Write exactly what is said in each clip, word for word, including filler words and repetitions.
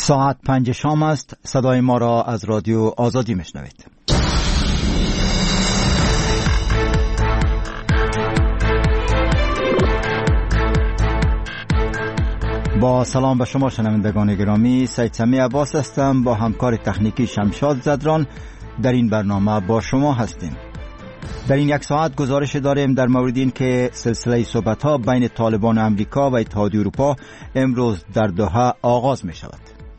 ساعت پنج شام است. صدای ما را از رادیو آزادی میشنوید. با سلام به شما شنوندگان گرامی، سید سمی عباس هستم. با همکار تکنیکی شمشاد زدران در این برنامه با شما هستیم. در این یک ساعت گزارش داریم در مورد این که سلسله صحبت‌ها بین طالبان امریکا و اتحادیه اروپا امروز در دوحه آغاز می شود.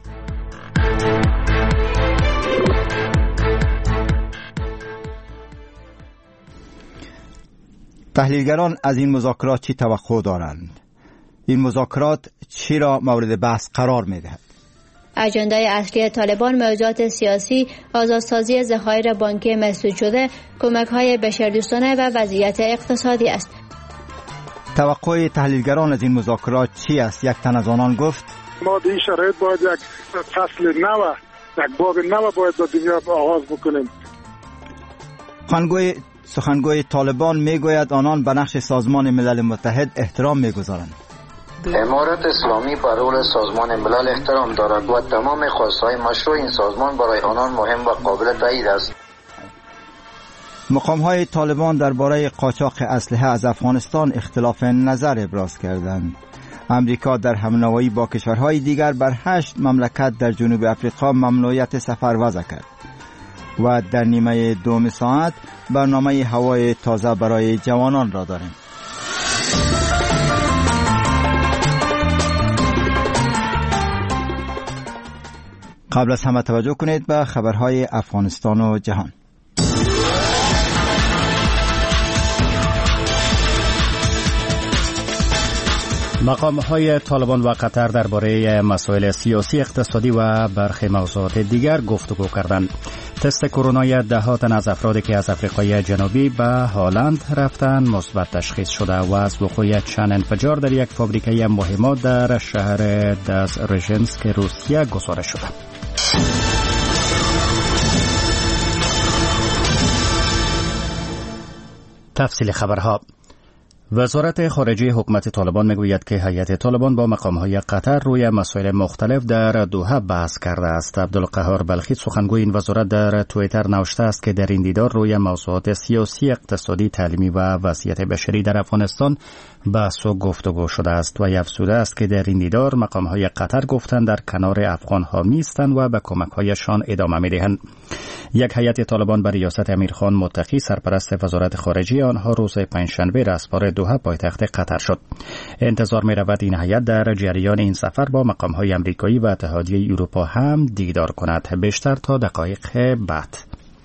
تحلیلگران از این مذاکرات چی توقع دارند؟ این مذاکرات چی را مورد بحث قرار می دهد؟ اجندای اصلی طالبان موضوعات سیاسی، آزادسازی ذخایر بانکی مسدود شده، کمک‌های بشردوستانه و وضعیت اقتصادی است. توقع تحلیلگران از این مذاکرات چی است؟ یک تن از آنان گفت: ما در این شرایط باید یک فصل نو، یک باب نو باید با دنیا آغاز بکنیم. سخنگوی سخنگوی طالبان میگوید آنان به نقش سازمان ملل متحد احترام میگذارند. امارت اسلامی بر رول سازمان ملل احترام دارد و تمام خواستهای مشروع این سازمان برای آنان مهم و قابل تایید است. مقام‌های طالبان درباره قاچاق اسلحه از افغانستان اختلاف نظر ابراز کردند. امریکا در همنوایی با کشورهای دیگر بر هشت مملکت در جنوب افریقا ممنوعیت سفر وضع کرد. و در نیمه دوم ساعت برنامه هوای تازه برای جوانان را داریم. قبل از همه توجه کنید به خبرهای افغانستان و جهان. مقام‌های طالبان و قطر درباره مسائل سیاسی، اقتصادی و برخی موضوعات دیگر گفتگو کردند. تست کرونا ده ها تن از افرادی که از آفریقای جنوبی به هلند رفتند مثبت تشخیص شده و از وقوع چند انفجار در یک فابریکه مهمات در شهر دزرژنسک روسیه گزارش شده. تفصیل خبرها. وزارت خارجه حکومت طالبان میگوید که هیئت طالبان با مقام‌های قطر روی مسائل مختلف در دوحه بحث کرده است. عبدالقهار بلخی سخنگوی این وزارت در توییتر نوشته است که در این دیدار روی موضوعات سیاسی، اقتصادی، تعلیمی و وضعیت بشری در افغانستان بحث و گفتگو شده است و افزوده است که در این دیدار مقام‌های قطر گفتند در کنار افغان‌ها می‌ایستند و به کمک‌هایشان ادامه می‌دهند. یک هیئت طالبان به ریاست امیرخان متقی سرپرست وزارت خارجه آنها روز پنجشنبه رسپار دوحه پایتخت قطر شد. انتظار می‌رود این هیئت در جریان این سفر با مقام‌های آمریکایی و اتحادیه اروپا هم دیدار کند. بیشتر تا دقایق بعد.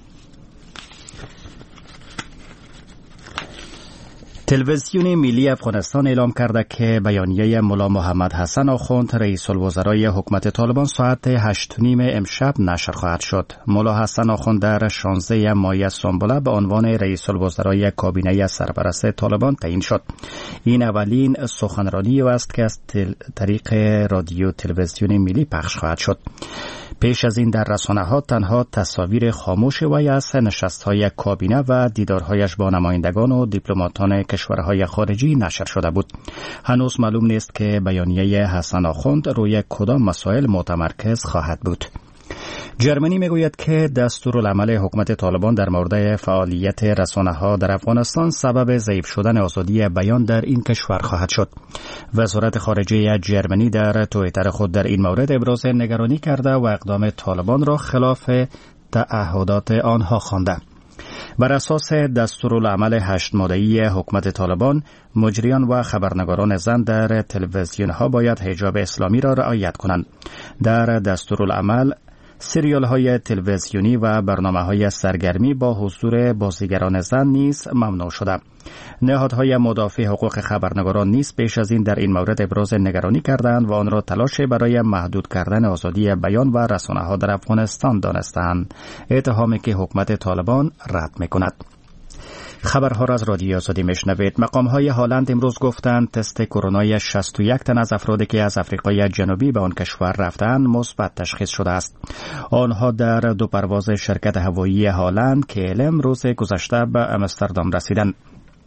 تلویزیون ملی افغانستان اعلام کرده که بیانیه ملا محمد حسن آخوند رئیس الوزرای حکومت طالبان ساعت هشت و نیم امشب نشر خواهد شد. ملا حسن آخوند در شانزده ماه سنبله به عنوان رئیس الوزرای کابینه سرپرست طالبان تعیین شد. این اولین سخنرانی است که از طریق رادیو تلویزیون ملی پخش خواهد شد. پیش از این در رسانه‌ها تنها تصاویر خاموش وی از نشست‌های کابینه و دیدارهایش با نمایندگان و دیپلماتان کشورهای خارجی نشر شده بود. هنوز معلوم نیست که بیانیه حسن آخوند روی کدام مسائل متمرکز خواهد بود. جرمنی میگوید که دستورالعمل حکومت طالبان در مورد فعالیت رسانه‌ها در افغانستان سبب ضعیف شدن آزادی بیان در این کشور خواهد شد. وزارت خارجه جرمنی در توییتر خود در این مورد ابراز نگرانی کرده و اقدام طالبان را خلاف تعهدات آنها خوانده. بر اساس دستورالعمل هشت ماده‌ای حکومت طالبان، مجریان و خبرنگاران زن در تلویزیون‌ها باید حجاب اسلامی را رعایت کنند. در دستورالعمل سریال های تلویزیونی و برنامه های سرگرمی با حضور بازیگران زن نیز ممنوع شده. نهادهای مدافع حقوق خبرنگاران نیز پیش از این در این مورد ابراز نگرانی کردند و آن را تلاش برای محدود کردن آزادی بیان و رسانه ها در افغانستان دانستند، اتهامی که حکومت طالبان رد می‌کند. خبرها را از رادیو آزادی میشنوید. مقام‌های هلند امروز گفتند تست کرونا شصت و یک تن از افرادی که از آفریقای جنوبی به آن کشور رفتند مثبت تشخیص شده است. آنها در دو پرواز شرکت هوایی هلند که امروز گذشته به آمستردام رسیدند.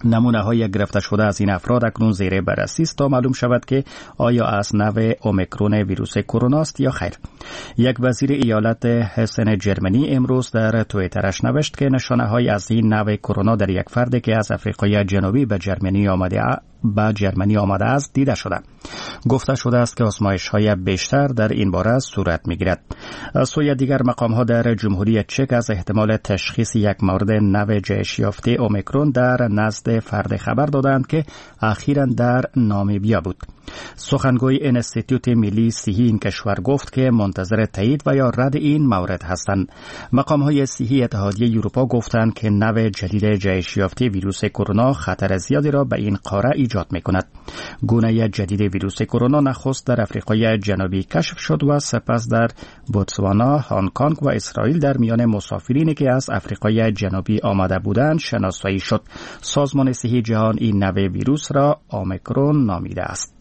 نمونه های گرفته شده از این افراد اکنون زیر بررسی است تا معلوم شود که آیا از نوع اومیکرون ویروس کرونا است یا خیر. یک وزیر ایالت هسن جرمنی امروز در توییترش نوشت که نشانه های از این نوع کرونا در یک فرد که از آفریقای جنوبی به جرمنی آمده به جرمنی آمده است دیده شده. گفته شده است که آزمایش های بیشتر در این باره صورت می گیرد. از سوی دیگر مقام ها در جمهوری چک از احتمال تشخیص یک مورد نوع جهش یافته اومیکرون در نزد فرد خبر دادند که اخیراً در نامیبیا بود. سخنگوی انستیتوت ملی صحی این کشور گفت که منتظر تایید و یا رد این مورد هستند. مقام های صحی اتحادیه اروپا گفتند که نوع جدید جهش یافته ویروس کرونا خطر زیادی را به این قاره ایجاد می کند. گونه جدید ویروس کرونا نخست در آفریقای جنوبی کشف شد و سپس در بوتسوانا، هنگ کنگ و اسرائیل در میان مسافرینی که از آفریقای جنوبی آمده بودند شناسایی شد. سازمان صحی جهان این نوع ویروس را اومیکرون نامیده است.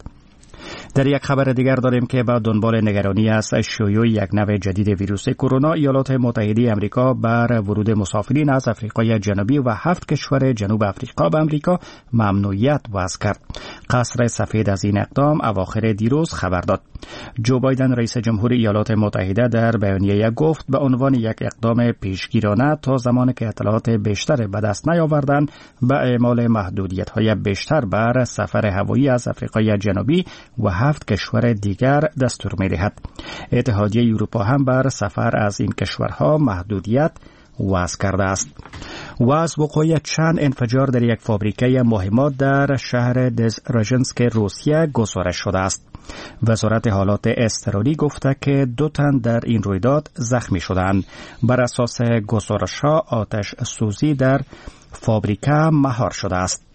در یک خبر دیگر داریم که با دنبال نگرانی از شیوع یک نوع جدید ویروس کرونا، ایالات متحده آمریکا بر ورود مسافرین از آفریقای جنوبی و هفت کشور جنوب آفریقا به آمریکا ممنوعیت وضع کرد. قصر سفید از این اقدام اواخر دیروز خبر داد. جو بایدن رئیس جمهور ایالات متحده در بیانیه گفت به عنوان یک اقدام پیشگیرانه تا زمانی که اطلاعات بیشتر به دست نیاوردند به اعمال محدودیت‌های بیشتر بر سفر هوایی از آفریقای جنوبی و هفت کشور دیگر دستور می‌دهد. اتحادیه اروپا هم بر سفر از این کشورها محدودیت وضع کرده است. و از وقوع چند انفجار در یک فابریکه مهمات در شهر دزرژنسک روسیه گزارش شده است. وزارت حالات اضطراری گفته که دو تن در این رویداد زخمی شدند. بر اساس گزارش‌ها آتش سوزی در فابریکه مهار شده است.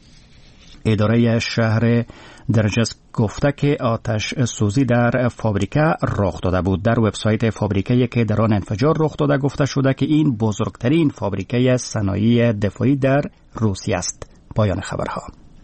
اداره شهر درجسک گفته که آتش سوزی در فابریکه رخ داده بود. در وبسایت فابریکه که در آن انفجار رخ داده گفته شده که این بزرگترین فابریکه صنایع دفاعی در روسیه است. پایان خبرها.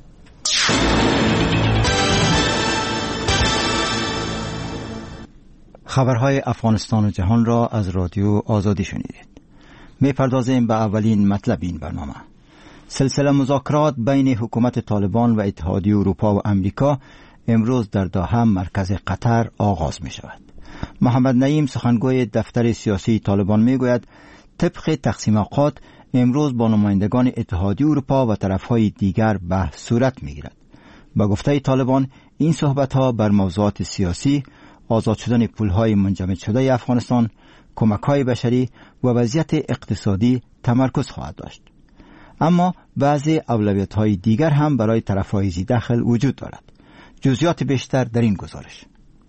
خبرهای افغانستان و جهان را از رادیو آزادی شنیدید. می پردازیم به اولین مطلب این برنامه. سلسله مذاکرات بین حکومت طالبان و اتحادیه اروپا و امریکا امروز در دوحه مرکز قطر آغاز می شود. محمد نعیم سخنگوی دفتر سیاسی طالبان می گوید طبق تقسیم اوقات امروز با نمایندگان اتحادیه اروپا و طرفهای دیگر بحث صورت می گیرد. با گفته طالبان این صحبت ها بر موضوعات سیاسی، آزاد شدن پولهای منجمد شده افغانستان، کمک‌های بشری و وضعیت اقتصادی تمرکز خواهد داشت. اما بعضی اولویت‌های دیگر هم برای طرف‌های ذی دخل وجود دارد. جزئیات بیشتر در این گزارش.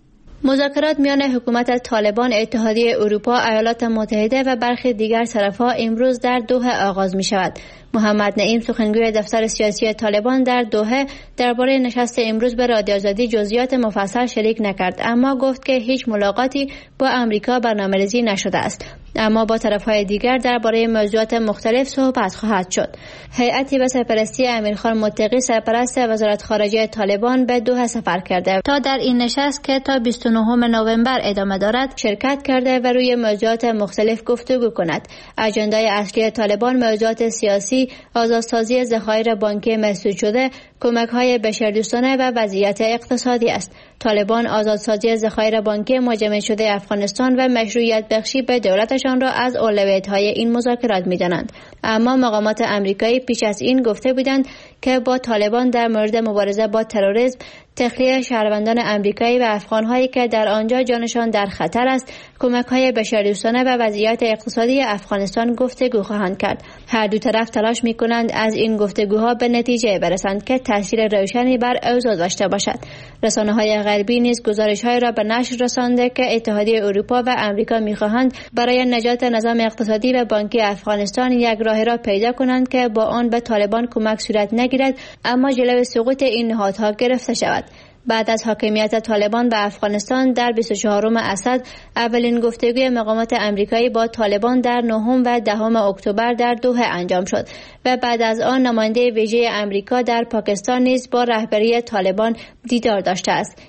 مذاکرات میان حکومت طالبان، اتحادیه اروپا، ایالات متحده و برخی دیگر طرف‌ها امروز در دوحه آغاز می شود. محمد نعیم سخنگوی دفتر سیاسی طالبان در دوحه درباره نشست امروز به رادیو آزادی جزئیات مفصل شریک نکرد، اما گفت که هیچ ملاقاتی با امریکا برنامه‌ریزی نشده است، اما با طرف‌های دیگر درباره موضوعات مختلف صحبت خواهد شد. هیئتی به سرپرستی امیرخان متقی سرپرست وزارت خارجه طالبان به دوحه سفر کرده تا در این نشست که تا بیست و نهم نوامبر ادامه دارد شرکت کرده و روی موضوعات مختلف گفتگو کند. اجندای اصلی طالبان موضوعات سیاسی، آزادسازی ذخایر بانکی مسدود شده، کمک‌های بشردوستانه و وضعیت اقتصادی است. طالبان آزادسازی ذخایر بانکی منجمد شده افغانستان و مشروعیت بخشی به دولتشان را از اولویت‌های این مذاکرات می‌دانند. اما مقامات آمریکایی پیش از این گفته بودند که با طالبان در مورد مبارزه با تروریسم، تخلیه شهروندان آمریکایی و افغان‌هایی که در آنجا جانشان در خطر است، کمک‌های بشردوستانه و وضعیت اقتصادی افغانستان گفتگو خواهند کرد. هر دو طرف تلاش می‌کنند از این گفتگوها به نتیجه برسند که تاثیر روشنی بر اوضاع داشته باشد. رسانه‌های غربی نیز گزارش‌هایی را به نشر رسانده که اتحادیه اروپا و آمریکا می‌خواهند برای نجات نظام اقتصادی و بانکی افغانستان یک راه را پیدا کنند که با آن به طالبان کمک صورت نگیرد، اما جلوی سقوط این نهادها گرفته شود. بعد از حاکمیت طالبان به افغانستان در بیست و چهارم اسد، اولین گفتگوی مقامات آمریکایی با طالبان در نهم و دهم اکتبر در دوحه انجام شد و بعد از آن نماینده ویژه آمریکا در پاکستان نیز با رهبری طالبان دیدار داشته است.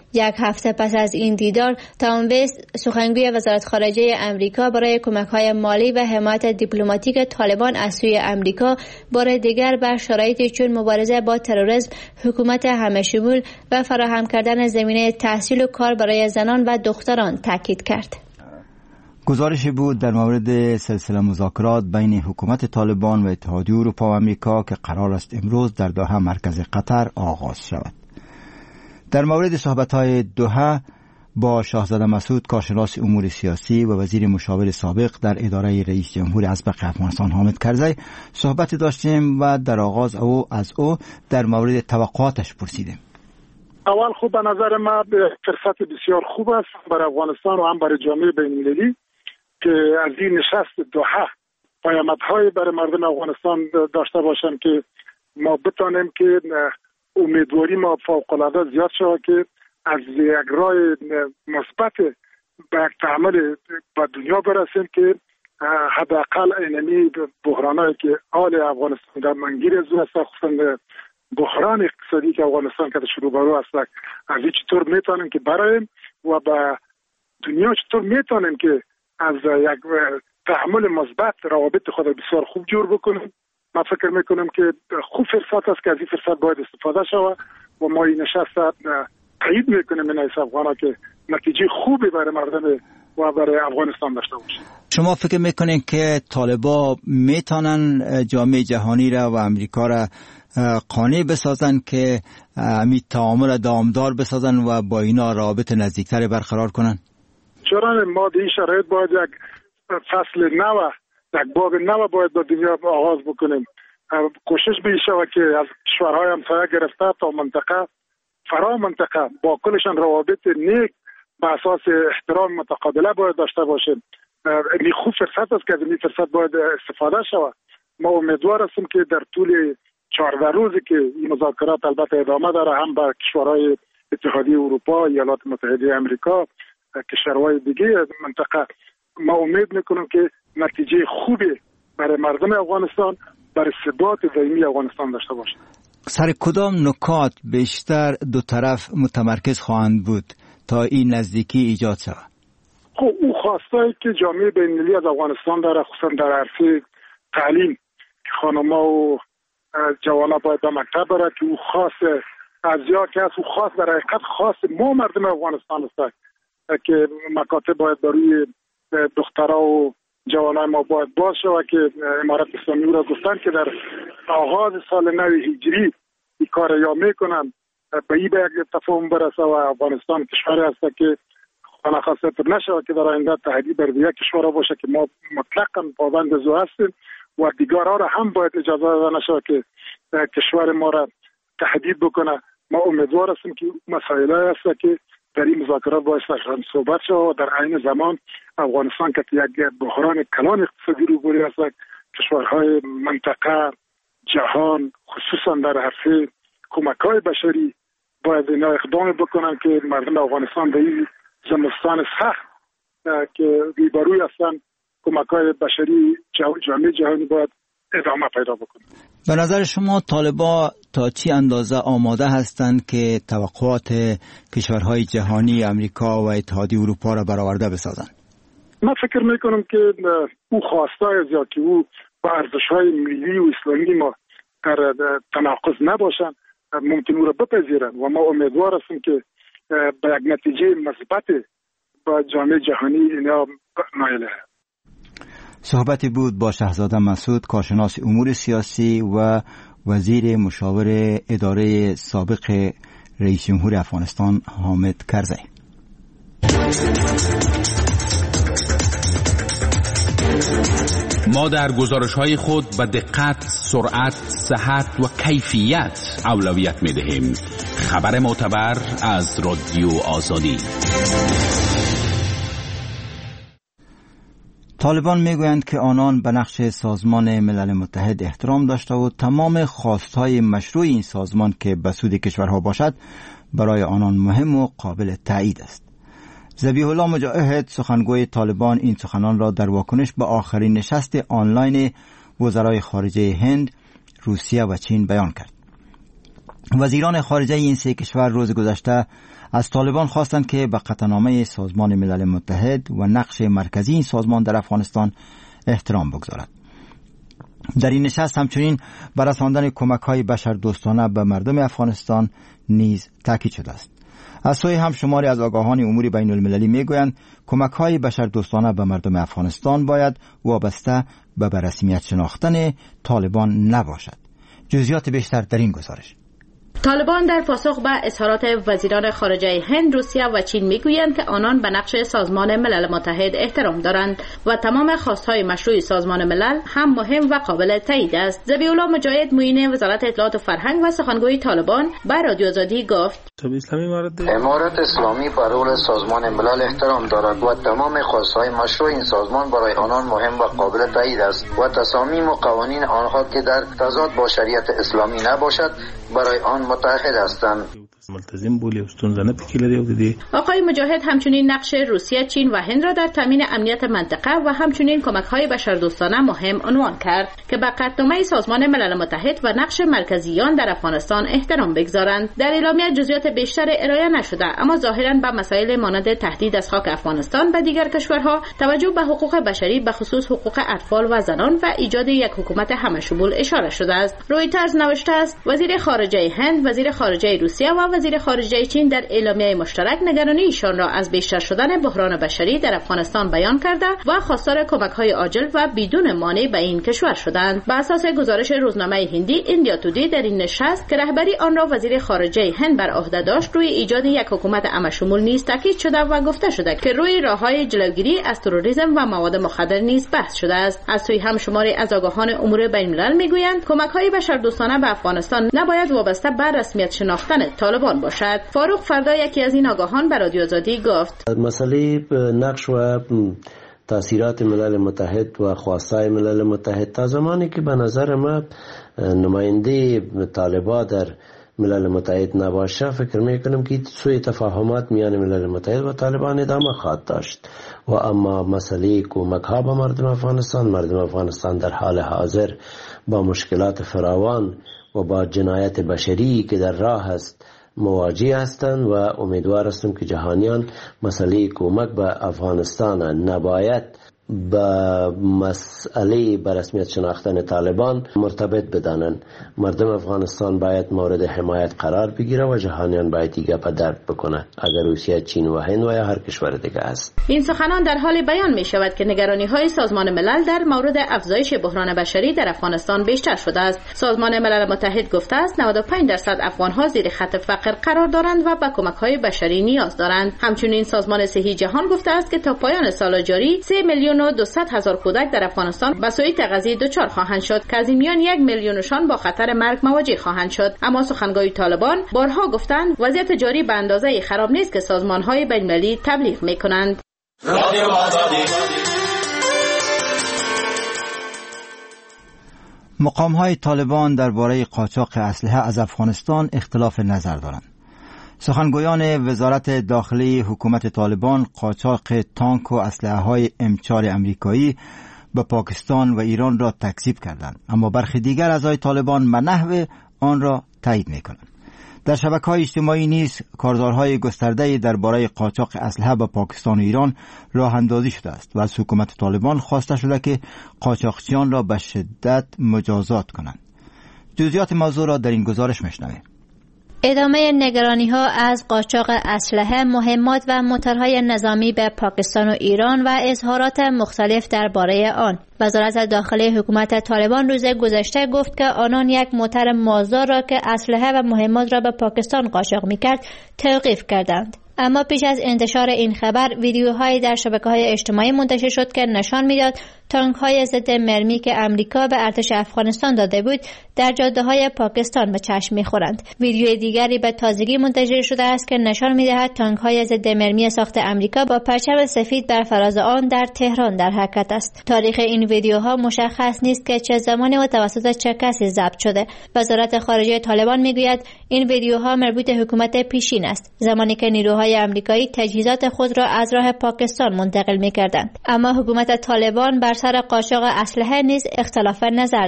یک هفته پس از این دیدار، تام ویست سخنگوی وزارت خارجه امریکا برای کمک‌های مالی و حمایت دیپلماتیک طالبان از سوی امریکا بار دیگر بر شرایطی چون مبارزه با تروریسم، حکومت همه‌شمول و فراهم کردن زمینه تحصیل و کار برای زنان و دختران تاکید کرد. گزارشی بود در مورد سلسله مذاکرات بین حکومت طالبان و اتحادیه اروپا و امریکا که قرار است امروز در دوحه مرکز قطر آغاز شود. در مورد صحبت‌های دوحه با شاهزاده مسعود، کارشناس امور سیاسی و وزیر مشاور سابق در اداره رئیس جمهور اسبق افغانستان حامد کرزی صحبت داشتیم و در آغاز او از او در مورد توقعاتش پرسیدیم. اول خوب به نظر من فرصت بسیار خوب است برای افغانستان و هم برای جامعه بین‌المللی که از این نشست دوحه پیامدهای برای مردم افغانستان داشته باشند که ما بتانیم که امیدواری ما فوق‌العاده زیاد شود که از یک راه مثبت به یک تعامل با دنیا برسیم که حداقل اینمی بحرانایی که حال افغانستان در منگیر از است، خصوصا بحران اقتصادی که افغانستان که شروع برو است، از این چطور میتونیم که برایم و با دنیا چطور میتونیم که از یک تعامل مثبت روابط خود بسیار خوب جور بکنیم. من فکر میکنم که خوب فرصت است که از این فرصت باید استفاده شود و ما این نشست تایید میکنیم این حساب افغانا که نتیجه خوبی برای مردم و برای افغانستان داشته باشه. شما فکر میکنین که طالبا میتونن جامعه جهانی را و امریکا را قانع بسازن که می تعامل دامدار بسازن و با اینا رابط نزدیکتر برقرار کنن؟ چرا ما در این شرایط باید یک فصل نو، یک باب نو باید با دنیا آغاز بکنیم. کوشش بشه که از کشورهای همسایه گرفته تا منطقه فرا منطقه با کلشان روابط نیک به اساس احترام متقابله باید داشته باشیم. این خوب فرصت است که از این فرصت باید استفاده شود. ما امیدوار هستیم که در طول چهارده روزی که این مذاکرات البته ادامه داره، هم با کشورهای اتحادیه اروپا، ایالات متحده آمریکا، کشورهای دیگه منطقه، ما امید میکنم که نتیجه خوبی برای مردم افغانستان، برای ثبات دائمی افغانستان داشته باشه. سر کدام نکات بیشتر دو طرف متمرکز خواهند بود تا این نزدیکی ایجاد شود؟ خب او خواستایی که جامعه بین‌المللی از افغانستان داره، خصوصا در عرصه تعلیم که خانم‌ها و جوانا باید به مکتب برد، که او خاص از یا که از او خاص در حقیقت خاص ما مردم افغانستان است که مکاتب باید برای دخترها و جوانای ما باید باز شود که امارت اسلامی او را گفتن که در آغاز سال نو هجری این کار یا میکنن به این به یک تفاهم برسه و افغانستان کشوری است که خانه خاصه پر نشود که در آینده تهدید بر دیگر کشورها باشه که ما مطلقاً پابند زو هستیم و دیگرها را هم باید اجازه داده نشود که کشور ما را تهدید بکنه. ما امیدوار هستیم که مسائلی هست که در این مذاکرات باید صحبت شود و در عین زمان افغانستان که یک بحران کلان اقتصادی روبرو است، کشورهای منطقه، جهان، خصوصا در عرصه کمک‌های بشری باید اینا اقدام بکنن که مردم افغانستان در این زمستان سخت که روبروی هستن کمک‌های بشری جامعه جهانی باید ادامه پیدا بکنه. به نظر شما طالبان تا چی اندازه آماده هستند که توقعات کشورهای جهانی، امریکا و اتحادیه اروپا را برآورده بسازند؟ من فکر میکنم که او خواستای از یا که او با ارزش‌های ملی و اسلامی ما در تناقض نباشند ممکن او را بپذیرند و ما امیدوار هستیم که به یک نتیجه مثبت با جامعه جهانی اینا نایل شود. صحبتی بود با شاهزاده مسعود، کارشناس امور سیاسی و وزیر مشاور اداره سابق رئیس جمهور افغانستان حامد کرزی. ما در گزارش‌های خود به دقت، سرعت، صحت و کیفیت اولویت می‌دهیم. خبر معتبر از رادیو آزادی. طالبان میگویند که آنان به نقش سازمان ملل متحد احترام داشته و تمام خواستهای مشروع این سازمان که به سود کشورها باشد برای آنان مهم و قابل تایید است. ذبیح الله مجاهد، سخنگوی طالبان، این سخنان را در واکنش به آخرین نشست آنلاین وزرای خارجه هند، روسیه و چین بیان کرد. وزیران خارجه این سه کشور روز گذشته از طالبان خواستند که به قطعنامه سازمان ملل متحد و نقش مرکزی این سازمان در افغانستان احترام بگذارد. در این نشست همچنین بر رساندن کمک‌های بشردوستانه به مردم افغانستان نیز تاکید شده است. از سوی هم شماری از آگاهان امور بین المللی میگویند کمک‌های بشردوستانه به مردم افغانستان باید وابسته به رسمیت شناختن طالبان نباشد. جزئیات بیشتر در این گزارش. طالبان در پاسخ به اظهارات وزیران خارجه هند، روسیه و چین میگویند که آنان به نقش سازمان ملل متحد احترام دارند و تمام خواستهای مشروع سازمان ملل هم مهم و قابل تایید است. ذبیح الله مجاهد معین وزارت اطلاعات و فرهنگ و سخنگوی طالبان به رادیو آزادی گفت: امارت اسلامی بر رول سازمان ملل احترام دارد و تمام خواستهای مشروع این سازمان برای آنان مهم و قابل تایید است و تصامیم و قوانین آنها که در تضاد با شریعت اسلامی نباشد برای آن متحد هستند. آقای مجاهد همچنین نقش روسیه، چین و هند را در تامین امنیت منطقه و همچنین کمک‌های بشردوستانه مهم عنوان کرد که به قطعنامه سازمان ملل متحد و نقش مرکزیان در افغانستان احترام بگذارند. در اعلامیه جزئیات بیشتر ارائه نشده، اما ظاهراً به مسائل مانند تهدید از خاک افغانستان به دیگر کشورها، توجه به حقوق بشری به خصوص حقوق اطفال و زنان و ایجاد یک حکومت همشمول اشاره شده است. رویترز نوشته است وزیر خارجه هند، وزیر خارجه روسیه و وزیر خارجه چین در اعلامیه مشترک نگرانی ایشان را از بیشتر شدن بحران بشری در افغانستان بیان کرده و خواستار کمک‌های عاجل و بدون مانع به این کشور شدند. بر اساس گزارش روزنامه هندی ایندیا تودی، در این نشست که رهبری آن را وزیر خارجه هند بر عهده داشت، روی ایجاد یک حکومت همشمول نیز تاکید شده و گفته شده که روی راه‌های جلوگیری از تروریسم و مواد مخدر نیز بحث شده است. از سوی هم شماری از آگاهان امور بین‌الملل میگویند کمک‌های بشردوستانه به افغانستان نباید وابسته به رسمیت شناختن طالبان باشد. فاروق فردا، یکی از این آگاهان، به رادیو آزادی گفت: مسئله نقش و تأثیرات ملل متحد و خواستهای ملل متحد تا زمانی که به نظر ما نماینده طالبان در ملل متحد نباشه، فکر میکنم که سوء تفاهمات میان ملل متحد و طالبان ادامه خواهد داشت. و اما مسئله کمک ها به مردم افغانستان، مردم افغانستان در حال حاضر با مشکلات فراوان و با جنایت بشری که در راه است مواجه هستند و امیدوار هستم که جهانیان مسئله کمک به افغانستان نباید با مسئله به رسمیت شناختن طالبان مرتبط بدانند. مردم افغانستان باید مورد حمایت قرار بگیره و جهانیان باید دیگه پا درک بکنه، اگر روسیه، چین و هند و یا هر کشور دیگه است. این سخنان در حال بیان می شود که نگرانی های سازمان ملل در مورد افزایش بحران بشری در افغانستان بیشتر شده است. سازمان ملل متحد گفته است نود و پنج درصد افغان ها زیر خط فقر قرار دارند و به کمک های بشری نیاز دارند. همچنین سازمان صحی جهان گفته است که تا پایان سال جاری سه میلیون و دویست هزار کودک در افغانستان به سوی تغذیه دچار خواهند شد که از این میان یک میلیونشان با خطر مرگ مواجه خواهند شد. اما سخنگوی طالبان بارها گفتند وضعیت جاری به اندازه خراب نیست که سازمان‌های بین‌المللی تبلیغ می‌کنند. مقام‌های طالبان درباره قاچاق اسلحه از افغانستان اختلاف نظر دارند. سخنگویان وزارت داخلی حکومت طالبان قاچاق تانک و اسلحه‌های ام چهار امریکایی به پاکستان و ایران را تکذیب کردند، اما برخی دیگر اعضای طالبان به نحو آن را تایید می‌کنند. در شبکه‌های اجتماعی نیز کارزارهای گسترده‌ای درباره قاچاق اسلحه به پاکستان و ایران راه اندازی شده است و از حکومت طالبان خواسته شده که قاچاقچیان را به شدت مجازات کنند. جزئیات موضوع را در این گزارش می‌شنویم. ادامه نگرانی‌ها از قاچاق اسلحه، مهمات و موتورهای نظامی به پاکستان و ایران و اظهارات مختلف درباره آن. وزارت داخلی حکومت طالبان روز گذشته گفت که آنان یک موتر مازدا را که اسلحه و مهمات را به پاکستان قاچاق می‌کرد توقیف کردند. اما پیش از انتشار این خبر ویدیوهایی در شبکه‌های اجتماعی منتشر شد که نشان می‌داد تانک‌های ضد مرمی که امریکا به ارتش افغانستان داده بود در جاده‌های پاکستان به چشم می‌خورند. ویدیوی دیگری به تازگی منتشر شده است که نشان می‌دهد تانک‌های ضد مرمی ساخت امریکا با پرچم سفید بر فراز آن در تهران در حرکت است. تاریخ این ویدیوها مشخص نیست که چه زمانی و توسط چه کسی ضبط شده. وزارت خارجه طالبان می‌گوید این ویدیوها مربوط به حکومت پیشین است، زمانی که نیروهای امریکایی تجهیزات خود را از راه پاکستان منتقل می‌کردند. اما حکومت طالبان بر سر قاچاق اسلحه نیز اختلاف نظر دارد.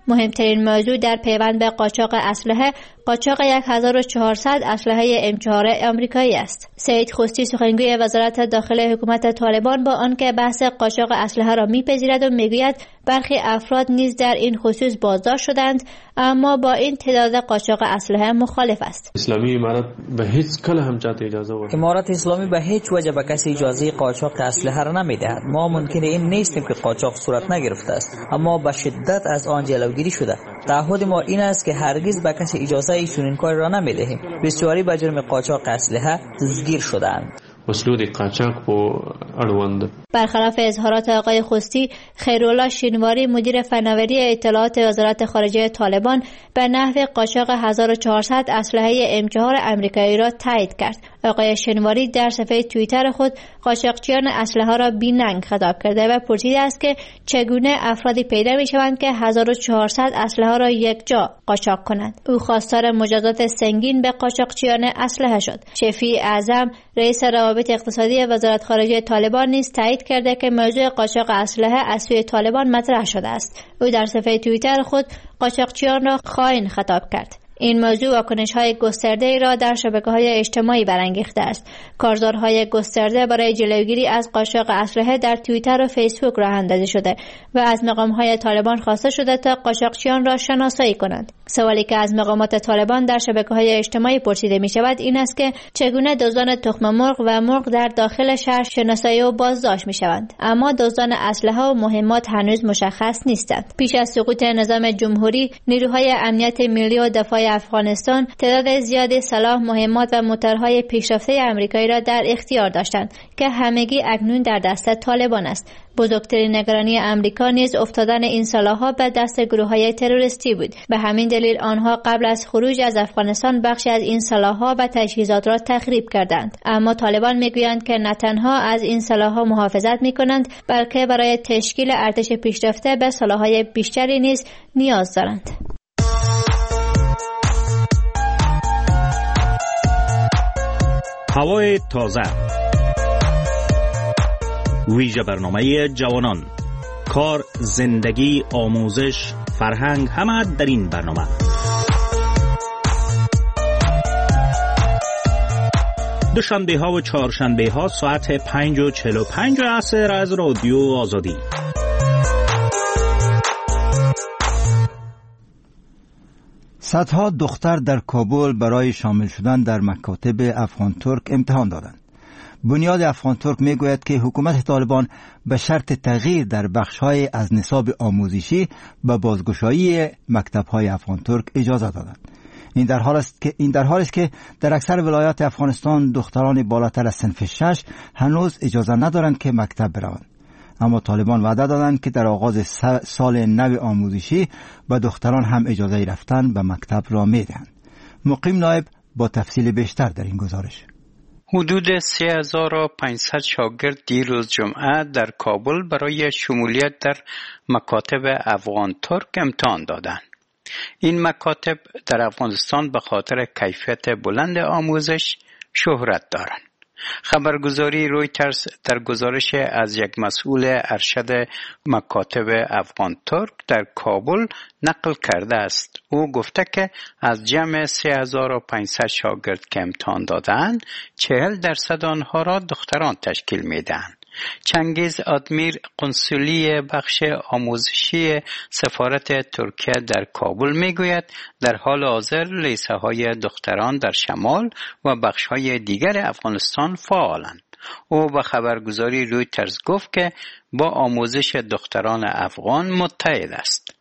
مهمترین موضوع در پیوند به قاچاق اسلحه قاچاق هزار و چهارصد اسلحه ام چهار آمریکایی است. سعید خوستی سخنگوی وزارت داخلی حکومت طالبان با آنکه بحث قاچاق اسلحه را میپذیرد و میگوید برخی افراد نیز در این خصوص بازداشت شدند، اما با این تعداد قاچاق اسلحه مخالف است. اسلامی امارت به هیچ کله هم چاته اجازه ورد. امارت اسلامی به هیچ وجه به کسی اجازه قاچاق اسلحه را نمیدهد. ما ممکنه این نیستیم که قاچاق صورت نگرفته است، اما به شدت از آن جلوگیری شده. تعهد ما این است که هرگز به کسی اجازه چنین کاری را نمیدهیم. بسیاری به جرم قاچاق اسلحه دستگیر شدند. مسلود قاچاق با اړوند. برخلاف اظهارات آقای خوستی، خیرالله شینواری مدیر فناوری اطلاعات وزارت خارجه طالبان به نحو قاچاق هزار و چهارصد اسلحه ام چهار آمریکایی را تایید کرد. آقای شینواری در صفحه توییتر خود قاچاقچیان اسلحه را بی‌ننگ خطاب کرده و پرسیده است که چگونه افرادی پیدا می‌شوند که هزار و چهارصد اسلحه را یک جا قاچاق کنند. او خواستار مجازات سنگین به قاچاقچیان اسلحه شد. شفیع اعظم رئیس روابط اقتصادی وزارت خارجه طالبان نیز تایید کرده که موضوع قاچاق اسلحه از سوی طالبان مطرح شده است. او در صفحه توییتر خود قاچاقچیان را خائن خطاب کرد. این موضوع واکنش‌های گسترده‌ای را در شبکه‌های اجتماعی برانگیخته است. کارزارهای گسترده برای جلوگیری از قاچاق اسلحه در توییتر و فیسبوک راه اندازی شده و از مقام‌های طالبان خواسته شده تا قاچاقچیان را شناسایی کنند. سوالی که از مقامات طالبان در شبکه‌های اجتماعی پرسیده می‌شود این است که چگونه دزدان تخم مرغ و مرغ در داخل شهر شناسایی و بازداشت می‌شوند، اما دزدان اسلحه و مهمات هنوز مشخص نیستند. پیش از سقوط نظام جمهوری، نیروهای امنیت ملی و دفاع افغانستان تعداد زیادی سلاح، مهمات و موتورهای پیشرفته آمریکایی را در اختیار داشتند که همگی اکنون در دست طالبان است. بزرگترین نگرانی آمریکا نیز افتادن این سلاح‌ها به دست گروه‌های تروریستی بود. به همین دلیل آنها قبل از خروج از افغانستان بخشی از این سلاح‌ها و تجهیزات را تخریب کردند. اما طالبان میگویند که نه تنها از این سلاح‌ها محافظت می‌کنند، بلکه برای تشکیل ارتش پیشرفته به سلاح‌های بیشتری نیز نیاز دارند. هوای تازه، ویژه برنامه جوانان، کار، زندگی، آموزش، فرهنگ، همه در این برنامه. دوشنبه ها و چهارشنبه ها ساعت پنج و چهل و پنج عصر از رادیو آزادی. صدها دختر در کابل برای شامل شدن در مکاتب افغان ترک امتحان دادند. بنیاد افغان ترک می گوید که حکومت طالبان به شرط تغییر در بخش‌های از نصاب آموزشی به بازگشایی مکتب‌های افغان ترک اجازه دادند. این در حال است که این در حالی است که در اکثر ولایات افغانستان دختران بالاتر از صنف شش هنوز اجازه ندارند که مکتب بروند. اما طالبان وعده دادند که در آغاز سال نو آموزشی به دختران هم اجازه رفتن به مکتب را میدهند. مقیم نایب با تفصیل بیشتر در این گزارش. حدود سه هزار و پانصد شاگرد دیروز جمعه در کابل برای شمولیت در مکاتب افغان ترک امتحان دادند. این مکاتب در افغانستان به خاطر کیفیت بلند آموزش شهرت دارند. خبرگزاری رویترز در گزارش از یک مسئول ارشد مکاتب افغان ترک در کابل نقل کرده است. او گفته که از جمع سه هزار و پانصد شاگرد که امتحان دادند، چهل درصد آنها را دختران تشکیل میدهند. چنگیز آدمیر، قنصلی بخش آموزشی سفارت ترکیه در کابل میگوید در حال حاضر لیسه های دختران در شمال و بخش های دیگر افغانستان فعالند. او به خبرگزاری رویترز گفت که با آموزش دختران افغان متحد است.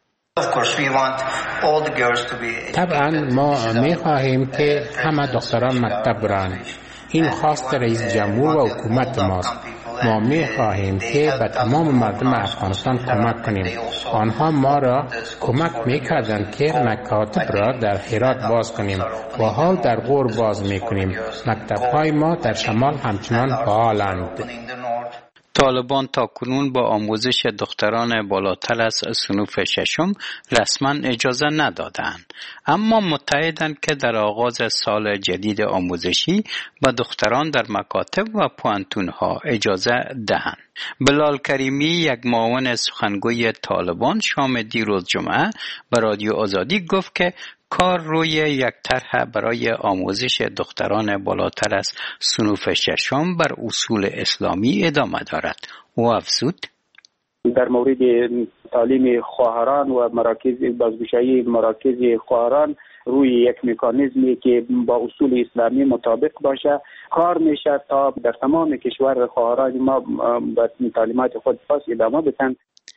طبعا ما می خواهیم که همه دختران مکتب برند. این خواست رئیس جمهور و حکومت ماست. ما می خواهیم که به تمام مردم افغانستان کمک کنیم. آنها ما را کمک می کردند که مکاتب را در هرات باز کنیم و حال در غور باز می کنیم. مکتب های ما در شمال همچنان فعالند. طالبان تاکنون با آموزش دختران بالاتر از صنوف ششم رسما اجازه ندادند، اما متعهدند که در آغاز سال جدید آموزشی به دختران در مکاتب و پوانتونها اجازه دهند. بلال کریمی، یک معاون سخنگوی طالبان، شام دیروز جمعه به رادیو آزادی گفت که کار روی یک طرح برای آموزش دختران بالاتر از صنوف ششم بر اصول اسلامی ادامه دارد. او افزود: در مورد تعلیم خواهران و مراکز بازگشایی مراکز خواهران روی یک مکانیزمی که با اصول اسلامی مطابق باشه کار میشه تا در تمام کشور خواهران ما به تعلیمات خود پس ادامه بدن.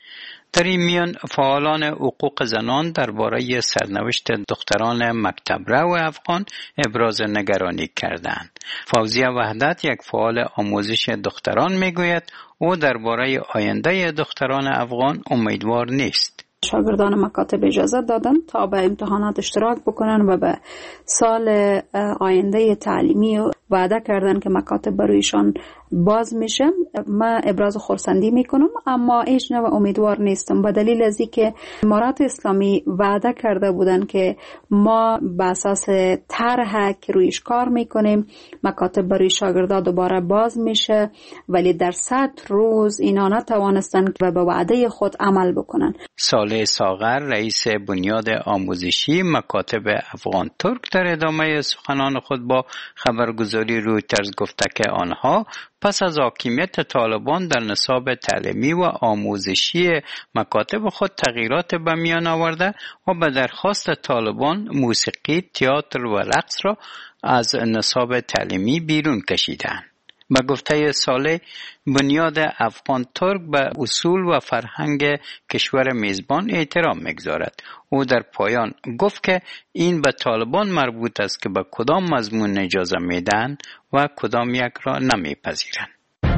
در این میان فعالان حقوق زنان درباره سرنوشت دختران مکتب رو افغان ابراز نگرانی کردند. فوزیه وحدت، یک فعال آموزش دختران، میگوید او درباره آینده دختران افغان امیدوار نیست. شاگردان مکاتب اجازه دادن تا به امتحانات اشتراک بکنن و به سال آینده تعلیمی وعده کردن که مکاتب برایشان باز میشه. من ابراز خرسندی میکنم، اما هیچ نوع امیدوار نیستم، به دلیل از اینکه امارات اسلامی وعده کرده بودن که ما به اساس طرح که رویش کار میکنیم مکاتب برای شاگردان دوباره باز میشه، ولی در صد روز اینا نتوانستن و به وعده خود عمل بکنن. صالح ساغر، رئیس بنیاد آموزشی مکاتب افغان ترک، در ادامه سخنان خود با خبرگزاری رویترز گفته که آنها پس از حاکمیت طالبان در نصاب تعلیمی و آموزشی مکاتب خود تغییرات به میان آورده و به درخواست طالبان موسیقی، تئاتر و رقص را از نصاب تعلیمی بیرون کشیدند. به گفته صالح، بنیاد افغان ترک به اصول و فرهنگ کشور میزبان احترام میگذارد. او در پایان گفت که این به طالبان مربوط است که به کدام مضمون اجازه میدن و کدام یک را نمیپذیرند.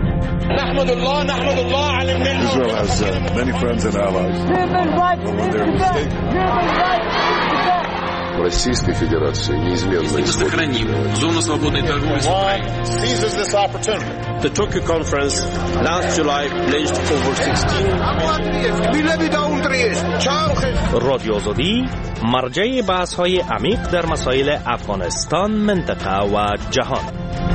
نحمد الله نحمد الله على الملة. Israel has uh, many friends and allies. When they're mistaken. Российской Федерации неизменно сохраним зону свободной торговли с Украиной. Seizes this opportunity. The Tokyo conference last July pledged over sixteen. رادیو آزادی مرجع بحث‌های عمیق در مسائل افغانستان، منطقه و جهان.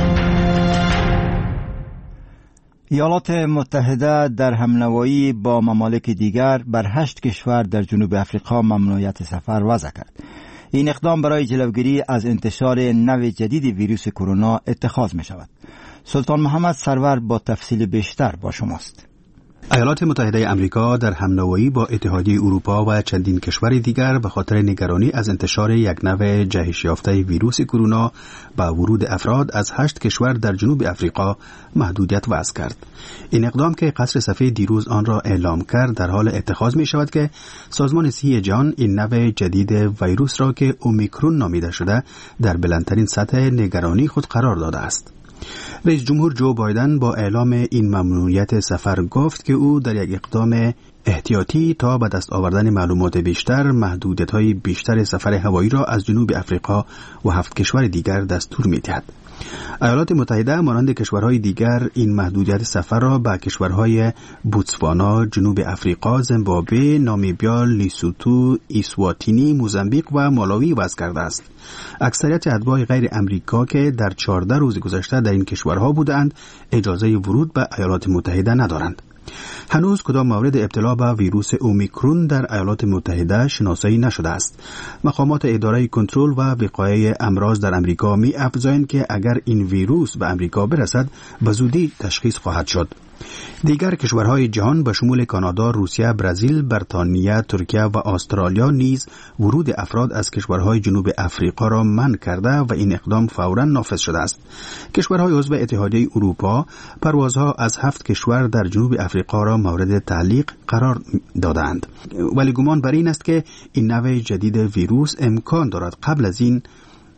ایالات متحده در همنوایی با ممالک دیگر بر هشت کشور در جنوب افریقا ممنوعیت سفر وضع کرد. این اقدام برای جلوگیری از انتشار نوع جدید ویروس کرونا اتخاذ می شود. سلطان محمد سرور با تفصیل بیشتر با شماست. ایالات متحده آمریکا در همنوایی با اتحادیه اروپا و چندین کشور دیگر به خاطر نگرانی از انتشار یک نوع جهش یافته ویروس کرونا با ورود افراد از هشت کشور در جنوب افریقا محدودیت وضع کرد. این اقدام که قصر سفید دیروز آن را اعلام کرد در حال اتخاذ می شود که سازمان صحی جهان این نوع جدید ویروس را که اومیکرون نامیده شده در بلندترین سطح نگرانی خود قرار داده است. رئیس جمهور جو بایدن با اعلام این ممنوعیت سفر گفت که او در یک اقدام احتیاطی تا به دست آوردن معلومات بیشتر محدودیت‌های بیشتر سفر هوایی را از جنوب افریقا و هفت کشور دیگر دستور می‌دهد. ایالات متحده مانند کشورهای دیگر این محدودیت سفر را به کشورهای بوتسوانا، جنوب افریقا، زیمبابوه، نامیبیا، لیسوتو، اسواتینی، موزامبیک و مالاوی وضع کرده است. اکثریت اتباع غیر امریکا که در چهارده روز گذشته در این کشورها بودند، اجازه ورود به ایالات متحده ندارند. هنوز کدام مورد ابتلا به ویروس اومیکرون در ایالات متحده شناسایی نشده است. مقامات اداره کنترل و وقایع امراض در امریکا می افزایند که اگر این ویروس به امریکا برسد به زودی تشخیص خواهد شد. دیگر کشورهای جهان به شمول کانادا، روسیه، برزیل، بریتانیا، ترکیه و استرالیا نیز ورود افراد از کشورهای جنوب افریقا را منع کرده و این اقدام فوراً نافذ شده است. کشورهای عضو اتحادیه اروپا پروازها از هفت کشور در جنوب افریقا را مورد تعلیق قرار دادند، ولی گمان بر این است که این نوع جدید ویروس امکان دارد قبل از این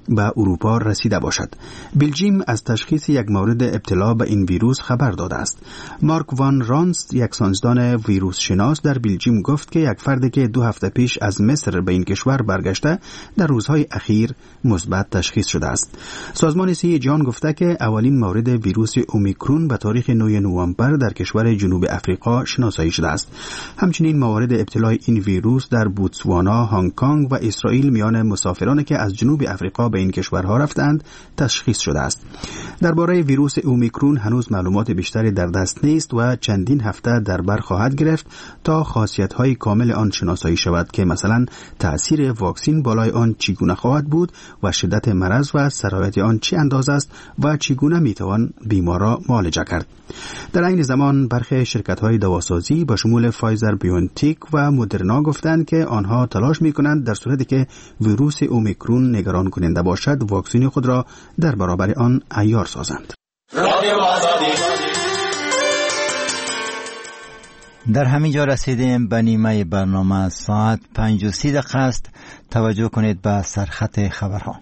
به اروپا رسیده باشد. بلژیم از تشخیص یک مورد ابتلا به این ویروس خبر داده است. مارک وان رانست، یک ساینسدان ویروس شناس در بلژیم، گفت که یک فردی که دو هفته پیش از مصر به این کشور برگشته در روزهای اخیر مثبت تشخیص شده است. سازمان صحت جهان گفته که اولین مورد ویروس اومیکرون به تاریخ نه نوامبر در کشور جنوب افریقا شناسایی شده است. همچنین موارد ابتلای این ویروس در بوتسوانا، هنگ کنگ و اسرائیل میان مسافرانی که از جنوب افریقا به این کشورها رفتند تشخیص شده است. درباره ویروس اومیکرون هنوز معلومات بیشتری در دست نیست و چندین هفته در بر خواهد گرفت تا خاصیت‌های کامل آن شناسایی شود که مثلا تأثیر واکسن بالای آن چگونه خواهد بود و شدت مرض و سرایت آن چه اندازه است و چگونه میتوان بیمار را معالجه کرد. در این زمان برخی شرکت‌های دواسازی با شمول فایزر بیونتیک و مدرنا گفتند که آنها تلاش می‌کنند در صورتی که ویروس اومیکرون نگران کننده باشد واکسن خود را در برابر آن عیار سازند. در همین جا رسیدیم به نیمه برنامه. ساعت پنج و سی دقیقه است. توجه کنید به سرخط خبرها.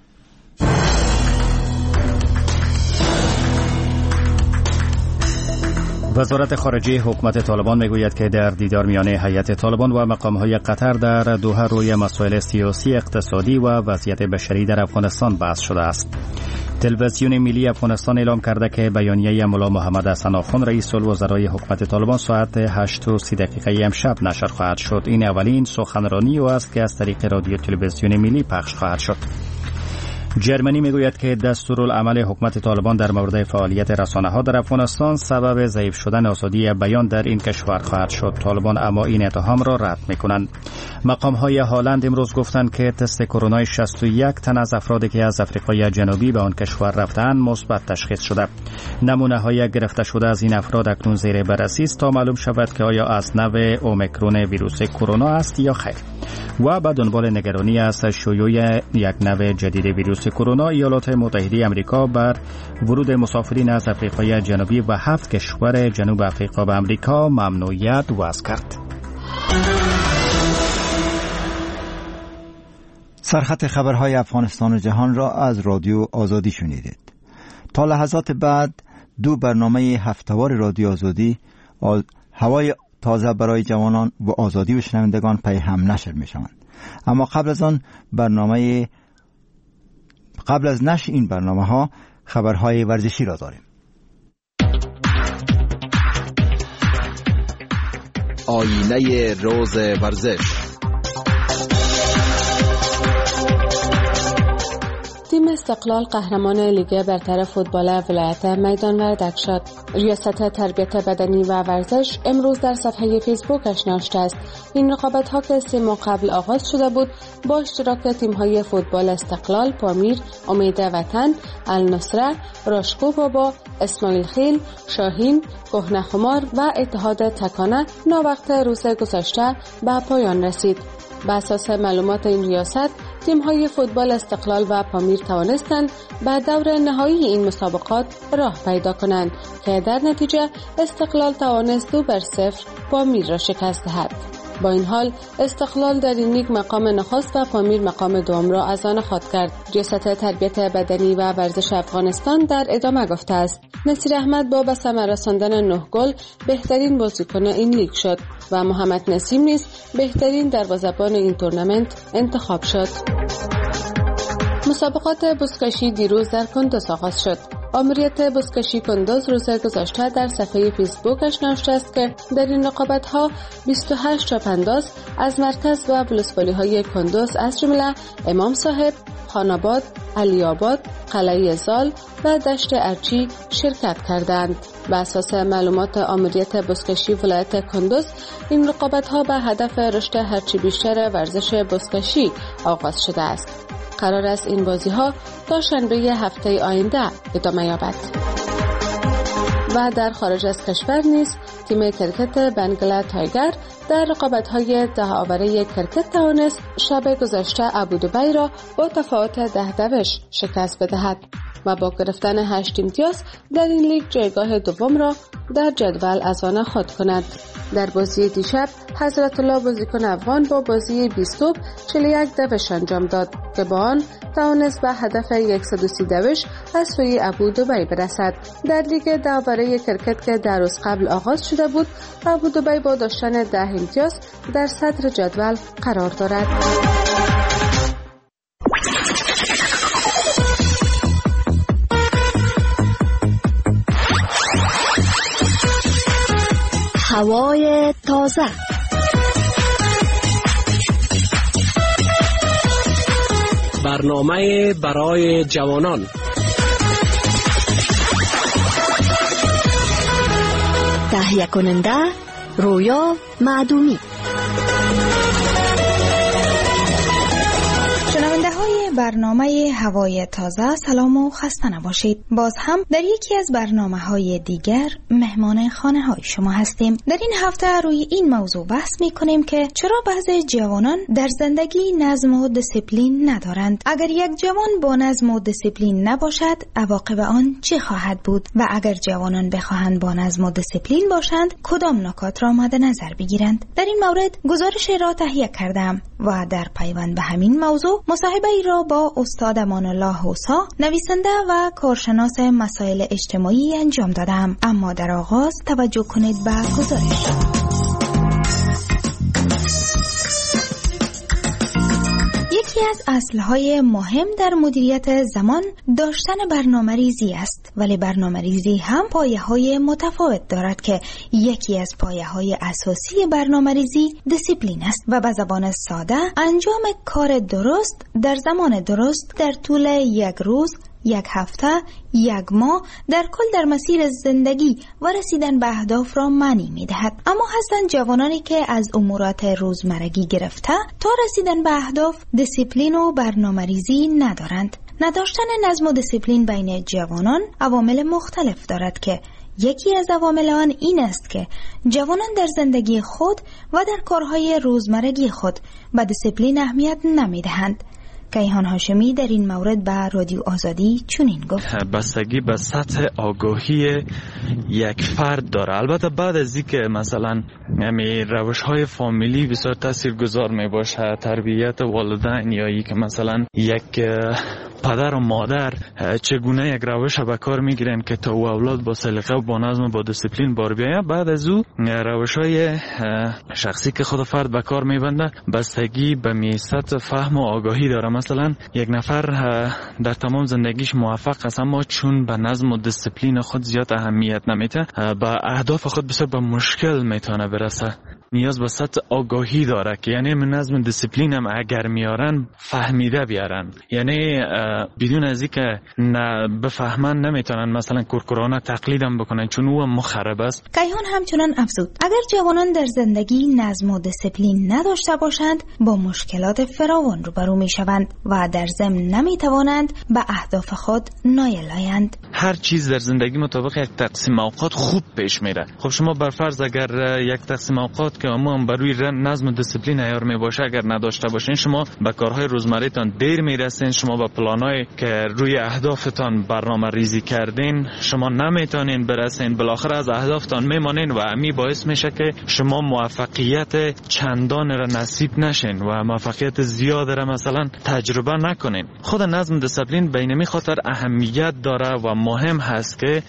وزارت خارجه حکومت طالبان میگوید که در دیدار میان هیئت طالبان و مقام‌های قطر در دوحه روی مسائل سیاسی، اقتصادی و وضعیت بشری در افغانستان بحث شده است. تلویزیون ملی افغانستان اعلام کرده که بیانیه ملا محمد حسن آخوند رئیس الوزرای حکومت طالبان ساعت هشت و سی دقیقه امشب نشر خواهد شد. این اولین سخنرانی او است که از طریق رادیو تلویزیون ملی پخش خواهد شد. جرمنی میگوید که دستورالعمل حکومت طالبان در مورد فعالیت رسانه‌ها در افغانستان سبب ضعیف شدن آزادی بیان در این کشور خواهد شد. طالبان اما این اتهام را رد می‌کنند. مقام‌های هالند امروز گفتند که تست کرونا شصت و یک تن از افرادی که از آفریقای جنوبی به آن کشور رفتند مثبت تشخیص شده. نمونه‌های گرفته شده از این افراد اکنون زیر بررسی است تا معلوم شود که آیا از نوع اومیکرون ویروس کرونا است یا خیر. و به دنبال نگرانی از شیوع یک نوع جدید ویروس کرونا، ایالات متحده آمریکا بر ورود مسافرین از آفریقای جنوبی و هفت کشور جنوب آفریقا به آمریکا ممنوعیت وضع کرد. سرخط خبرهای افغانستان و جهان را از رادیو آزادی شنیدید. تا لحظات بعد دو برنامه هفته‌وار رادیو آزادی، هوای تازه برای جوانان و آزادی و شنوندگان پی هم نشر می شوند. اما قبل از آن برنامه قبل از نشر این برنامه ها خبرهای ورزشی را داریم. آینه روز ورزش. تیم استقلال قهرمان لیگ برتر فوتبال ولایت میدان وردک شد. ریاست تربیت بدنی و ورزش امروز در صفحه فیسبوکش نوشته است این رقابت‌ها که سه ماه قبل آغاز شده بود با اشتراک تیم‌های فوتبال استقلال، پامیر، امید وطن، النصره، راشقو بابا، اسماعیل خیل، شاهین، کهنه خمار و اتحاد تکانه ناوقت روز گذشته به پایان رسید. بر اساس معلومات این ریاست تیم‌های فوتبال استقلال و پامیر توانستند به دور نهایی این مسابقات راه پیدا کنند که در نتیجه استقلال توانست دو بر صفر پامیر را شکست دهد. با این حال استقلال در این لیگ مقام نخست و پامیر مقام دوم را از آن خود کرد. ریاست تربیت بدنی و ورزش افغانستان در ادامه گفته است نصیر احمد با به ثمر رساندن نه گل بهترین بازیکن این لیگ شد و محمد نسیم نیز بهترین دروازه‌بان این تورنمنت انتخاب شد. مسابقات بزکشی دیروز در کندوز آغاز شد. آمریت بزکشی کندوز روز گذشته در صفحه فیسبوکش نوشته است که در این رقابت‌ها بیست و هشت چاپانداز از مرکز و بلوسپالی‌های کندوز از جمله امام صاحب، خاناباد، علی آباد، قلعه زال و دشت ارچی شرکت کردند. بر اساس معلومات آمریت بزکشی ولایت کندوز این رقابت‌ها به هدف رشد هرچی بیشتر ورزش بزکشی آغاز شده است. قرار است این بازی‌ها تا شنبه هفته آینده ادامه یابد. و در خارج از کشور نیز تیم کرکت بنگلا تایگر در رقابت‌های ده آوره کرکت توانست شب گذشته ابودبی را با تفاوت ده دوش شکست بدهد. و با گرفتن هشت امتیاز در این لیگ جایگاه دوم را در جدول از آن خود کند. در بازی دیشب حضرت الله بازیکن افغان با بازی بیست توپ چهل و یک دوش انجام داد که با آن توانست به هدف صد و سی دوش از سوی ابودبی برسد. در لیگ ده برای کرکت که در روز قبل آغاز شده بود، ابودبی با داشتن ده امتیاز در صدر جدول قرار دارد. هوای تازه. برنامه برای جوانان. تهیه کننده رویا معدومی. برنامه هوای تازه سلام و خسته نباشید. باز هم در یکی از برنامه های دیگر مهمان خانه های شما هستیم. در این هفته روی این موضوع بحث می کنیم که چرا بعضی جوانان در زندگی نظم و دیسیپلین ندارند. اگر یک جوان با نظم و دیسیپلین نباشد، عواقب آن چه خواهد بود؟ و اگر جوانان بخواهند با نظم و دیسیپلین باشند، کدام نکات را مد نظر بگیرند؟ در این مورد گزارش را تهیه کردم و در پیوند به همین موضوع مصاحبه ای را با استاد امان الله حوسا، نویسنده و کارشناس مسائل اجتماعی انجام دادم. اما در آغاز توجه کنید به گزارش. یکی از اصلهای مهم در مدیریت زمان داشتن برنامه ریزی است، ولی برنامه ریزی هم پایه های متفاوت دارد که یکی از پایه های اساسی برنامه ریزی دیسیپلین است و به زبان ساده انجام کار درست در زمان درست در طول یک روز، یک هفته، یک ماه، در کل در مسیر زندگی و رسیدن به اهداف را معنی می دهد. اما هستند جوانانی که از امورات روزمرگی گرفته تا رسیدن به اهداف دیسیپلین و برنامه ریزی ندارند. نداشتن نظم و دیسیپلین بین جوانان عوامل مختلف دارد که یکی از عوامل آن این است که جوانان در زندگی خود و در کارهای روزمرگی خود به دیسیپلین اهمیت نمی دهند. کیهان هاشمی در این مورد به رادیو آزادی چنین گفت: بستگی به سطح آگاهی یک فرد داره. البته بعد از اینکه مثلا یعنی روش‌های فامیلی بسیار تاثیرگذار میباشه، تربیت والدین یا ای که مثلا یک پدر و مادر چگونه یک روش به کار میگیرن که تا او اولاد با سلیقه و با نظم و با دیسیپلین بار بیاید، بعد از او روش‌های شخصی که خود فرد به کار میبنده بستگی به میسط فهم و آگاهی داره. مثلا یک نفر در تمام زندگیش موفق است، اما چون به نظم و دیسیپلین خود زیاد اهمیت نمیده، به اهداف خود بسیار به مشکل میتونه برسه. نیاز به سطح آگاهی داره که یعنی من نظم دیسیپلین هم اگر میارن فهمیده بیارن، یعنی بدون از اینکه نه بفهمن نمیتونن مثلا کورکورانه تقلیدم بکنن چون او مخرب است. کیهان همچنان افزود اگر جوانان در زندگی نظم و دیسیپلین نداشته باشند با مشکلات فراوان روبرو میشوند و در ضمن نمیتوانند به اهداف خود نایل آیند. هر چیز در زندگی مطابق یک تقسیم اوقات خوب پیش میره. خب شما بر فرض اگر یک تقسیم اوقات که عموما بر روی نظم و دیسیپلین عیار می باشه اگر نداشته باشین، شما به کارهای روزمره‌تان دیر میرسین، شما به پلانای که روی اهدافتان برنامه ریزی کردین شما نمیتونین برسین، بالاخره از اهدافتان میمانین و امی باعث میشه که شما موفقیت چندان را نصیب نشین و موفقیت زیاد را مثلا تجربه نکنین. خود نظم و دیسیپلین به این خاطر اهمیت داره و مهم هست که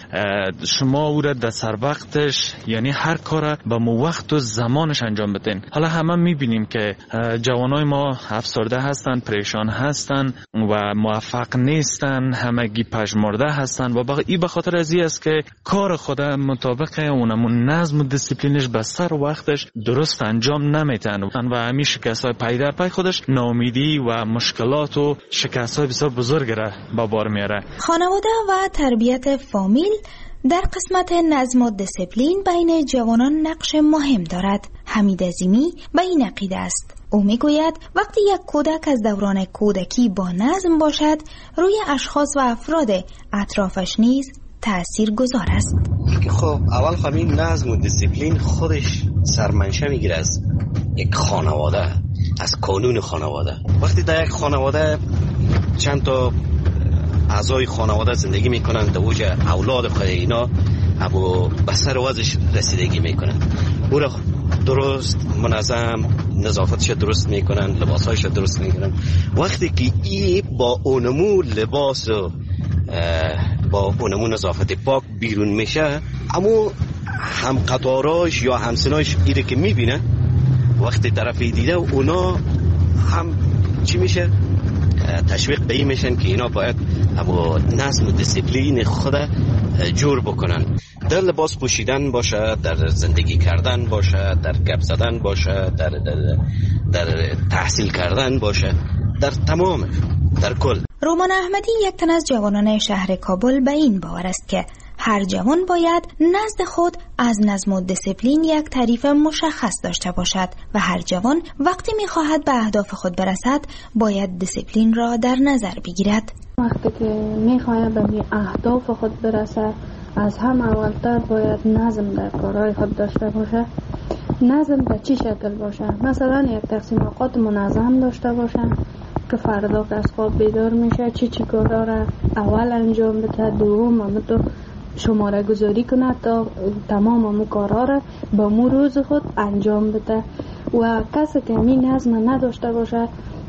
شما او را در سر وقتش، یعنی هر کار به وقت و زمانش انجام بدین. حالا همه میبینیم که جوانای ما افسرده هستن، پریشان هستن و موفق نیستن، همگی پژمرده هستن و این به خاطر از این است که کار خود مطابق اونمون نظم و دیسیپلینش به سر وقتش درست انجام نمیتن و همین شکست‌های پی در پی خودش ناامیدی و مشکلات و شکست‌های بسیار بزرگ را به بار میاره. خانواده و تربیت فامیل در قسمت نظم و دیسیپلین بین جوانان نقش مهم دارد. حمید عظیمی به این عقیده است. او میگوید وقتی یک کودک از دوران کودکی با نظم باشد، روی اشخاص و افراد اطرافش نیز تأثیر گذار است. خب اول خب این نظم و دیسیپلین خودش سرمنشه میگیره از یک خانواده، از قانون خانواده. وقتی در یک خانواده چند تا اعضای خانواده زندگی میکنن، در اوج اولاد خود اینا ابو بسر وازش رسیدگی میکنن. او را درست منظم نظافتش درست میکنن، لباسهایش درست میکنن. وقتی که ای با اونمو لباس و با اونمو نظافت پاک بیرون میشه، اما هم قطاراش یا همسناش ایره که میبینه، وقتی طرفی دیده اونا هم چی میشه؟ تشویق به این میشن که اینا باید اما نظم و دیسیپلین خود جور بکنن. در لباس پوشیدن باشه، در زندگی کردن باشه، در گپ زدن باشه، در, در, در تحصیل کردن باشه، در تمام، در کل. رومان احمدی یک تن از جوانان شهر کابل به این باور است که هر جوان باید نزد خود از نظم و دیسیپلین یک تعریف مشخص داشته باشد و هر جوان وقتی می‌خواهد به اهداف خود برسد باید دیسیپلین را در نظر بگیرد. وقتی که می‌خواهد به اهداف خود برسد از هم اولتر باید نظم در کارهای خود داشته باشه. نظم به چی شکل باشه؟ مثلا یک تقسیم اوقات منظم داشته باشه که فردا که از خواب بیدار میشه چی چی کارا را اول انجام بده، دوم هم تو شماره گذاری کنه تا تمام همون کارا را با مو روز خود انجام بده. و کسی که می نظم نداشته باشه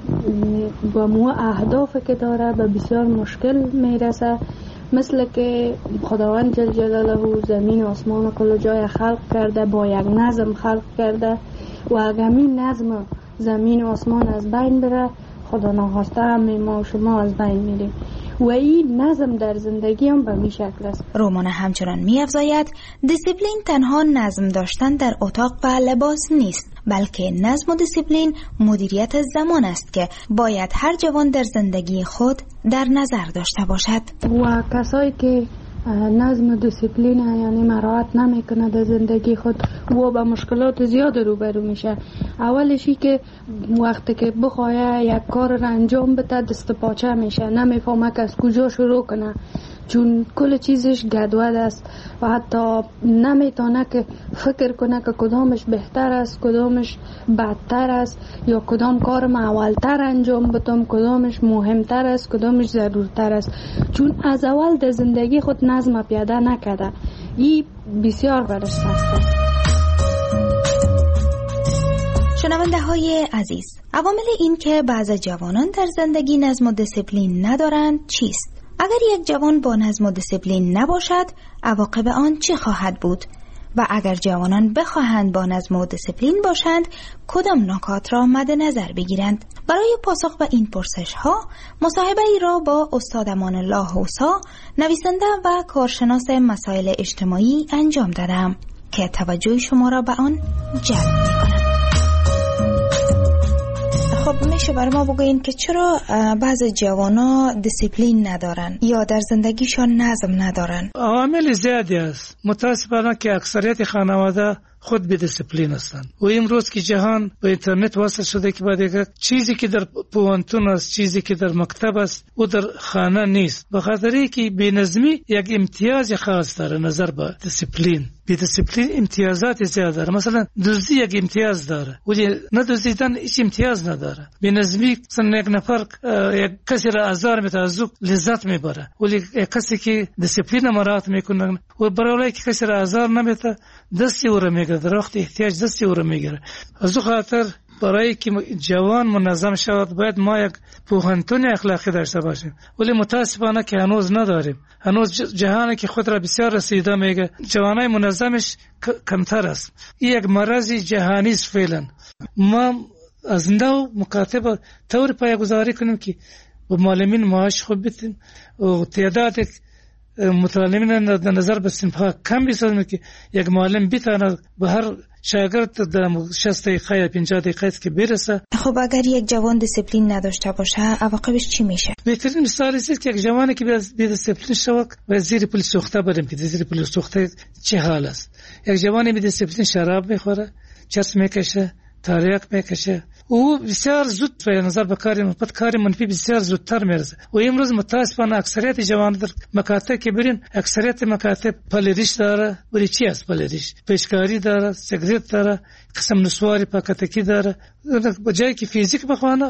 با مو اهداف که داره به بسیار مشکل میرسه. مثل که خداوند جل جلاله زمین و آسمان و کل جای خلق کرده، با یک نظم خلق کرده و اگر این نظم زمین و آسمان از بین بره، خدا ناخواسته همه ما و شما از بین میریم. و این نظم در زندگی هم به می شکل است. رومان همچنان می افزاید دیسیپلین تنها نظم داشتن در اتاق و لباس نیست، بلکه نظم و دیسیپلین مدیریت زمان است که باید هر جوان در زندگی خود در نظر داشته باشد. و کسایی که نظم و دیسیپلین یعنی مراعات نمیکنه در زندگی خود و با مشکلات زیاد روبرو میشه. اولشی که وقتی که بخواه یک کار را انجام بده دست پاچه میشه، نمیفهمه که از کجا شروع کنه، چون کل چیزش گدود است و حتی نمیتونه که فکر کنه که کدامش بهتر است، کدامش بدتر است، یا کدام کار ما اولتر انجام بدم، کدامش مهمتر است، کدامش ضرورتر است، چون از اول در زندگی خود نظم پیاده نکرده. این بسیار برش سخت است. شنونده های عزیز، عوامل این که بعض جوانان در زندگی نظم و دیسیپلین ندارند چیست؟ اگر یک جوان با نظم و دیسیپلین نباشد، عواقب آن چه خواهد بود؟ و اگر جوانان بخواهند با نظم و دیسیپلین باشند، کدام نکات را مد نظر بگیرند؟ برای پاسخ به این پرسش ها، مصاحبه ای را با استاد امان الله حوسا، نویسنده و کارشناس مسائل اجتماعی انجام دادم که توجه شما را به آن جلب می‌کند. خب میشه برای ما بگوین که چرا بعض جوانا دیسیپلین ندارن یا در زندگیشان نظم ندارن؟ عوامل زیادی است. متاسفانه که اکثریت خانواده خود به دیسیپلین هستند و امروز که جهان به اینترنت وصل شده که بعد یک چیزی که در پوانتون است، چیزی که در مکتب است و در خانه نیست. به خاطر اینکه بی‌نظمی یک امتیاز خاص داره نظر به دیسیپلین. بی دیسیپلین امتیازات زیاد داره. مثلا دزدی یک امتیاز داره ولی ندزدیدن هیچ امتیاز نداره. بی نظمی مثلا یک نفر یک کسی را آزار میده از او لذت میبره، ولی یک کسی که دیسیپلین مراعات میکنه و برای که کسی را آزار نمیده دستی او را میگیره، در وقت احتیاج دستی او را میگیره. از او خاطر برای که جوان منظم شود باید ما یک پوهنتون اخلاقی داشته باشیم، ولی متاسفانه که هنوز نداریم. هنوز جهانی که خود را بسیار رسیده میگه جوانای منظمش کمتر است. این یک مرض جهانی است فعلا. ما از نو مکاتبه طور پایه‌گذاری کنیم که با معلمین معاش خوب بدیم و تعداد متعلمین در نظر به صنف‌ها کم بسازیم که یک معلم بتونه به هر شاگرد در شصت دقیقه یا پنجاه دقیقه که برسه. خب اگر یک جوان دیسیپلین نداشته باشه عواقبش چی میشه؟ بهترین مثال است که یک جوانی که بی دیسیپلین شود و زیر پل سوخته بریم که زیر پل سوخته چه حال است. یک جوانی بی دیسیپلین شراب میخوره، چرس میکشه، تریاک میکشه، او بسیار زود به نظر به کاری مثبت کاری منفی بسیار زودتر میرسه. و امروز متاسفانه اکثریت جوانان در مکاتب که برین اکثریت مکاتب پلیریش داره. ولی چی است پلیریش؟ پیشکاری داره، سیگریت داره، قسم نسواری پاکتکی داره. به جایی که فیزیک بخوانه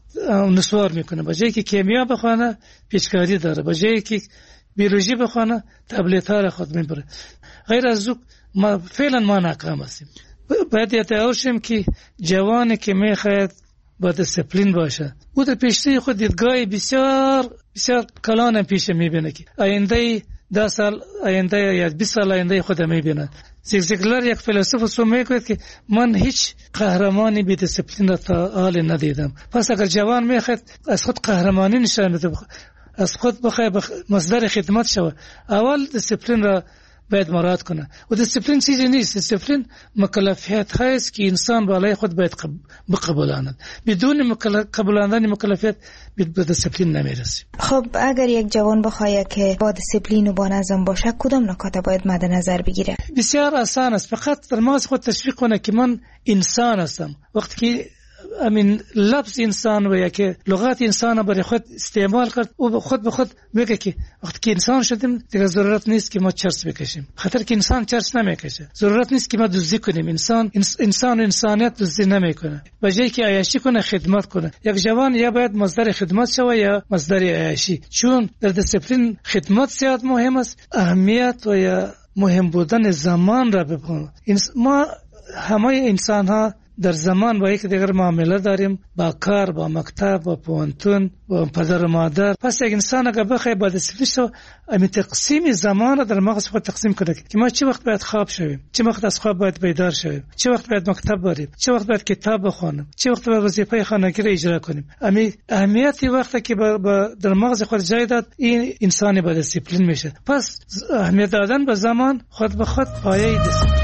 نسوار میکنه، به جایی که کیمیا بخونه پیچکاری داره، به جایی که بیولوژی بخونه تبلیت ها را خود میبره. غیر از او ما فعلا ما ناکام هستیم. باید یادآور شیم که جوانی که میخواهد با دیسپلین باشه او در پیشروی خود دیدگاه بسیار بسیار کلان پیش میبینه که آینده ده سال آینده یا بیست سال آینده خود میبینه. زیگزیگلر یک فیلسوف است میگوید که من هیچ قهرمانی بی دیسپلین را تا حال ندیدم. پس اگر جوان میخواد از خود قهرمانی نشان بده، از خود بخواد بخ... مصدر خدمت شود، اول دیسپلین را باید مراعات کنه. و دیسپلین چیزی نیست، دیسپلین مکلفیت هست که انسان بالای خود باید بقبولاند. بدون قبولاندن مکلفیت به دیسپلین نمیرسیم. خب اگر یک جوان بخواد که با دیسپلین و با نظم باشه کدام نکات باید مد نظر بگیره؟ بسیار آسان است، فقط در مغز خود تشویق کنه که من انسان هستم. وقتی که امین لفظ انسان و یا که لغت انسان برای خود استعمال کرد او خود به خود میگه که وقتی که انسان شدیم دیگه ضرورت نیست که ما چرس بکشیم، خاطر که انسان چرس نمیکشه. ضرورت نیست که ما دزدی کنیم، انسان انسان انسانیت دزدی نمیکنه. به جای که عیاشی کنه خدمت کنه. یک جوان یا باید مصدر خدمت شوه یا مصدر عیاشی، چون در دیسپلین خدمت زیاد مهم است. اهمیت و یا مهم بودن زمان را ببینیم. ما همه انسان ها در زمان با یک دیگر معامله داریم، با کار، با مکتب، با پوانتون، با پدر و مادر. پس یک انسان اگر بخواد با دیسپلین امی تقسیم زمان را در مغز خود تقسیم کنه که ما چه وقت باید خواب شویم، چه وقت از خواب باید بیدار شویم، چه وقت باید مکتب بریم، چه وقت باید کتاب بخونیم، چه وقت باید وظیفه خانگی را اجرا کنیم. امی اهمیتی وقتی که با, با در مغز خود جای داد این انسانی با دیسپلین میشه. پس اهمیت دادن به زمان خود به خود پایه دیسپلین.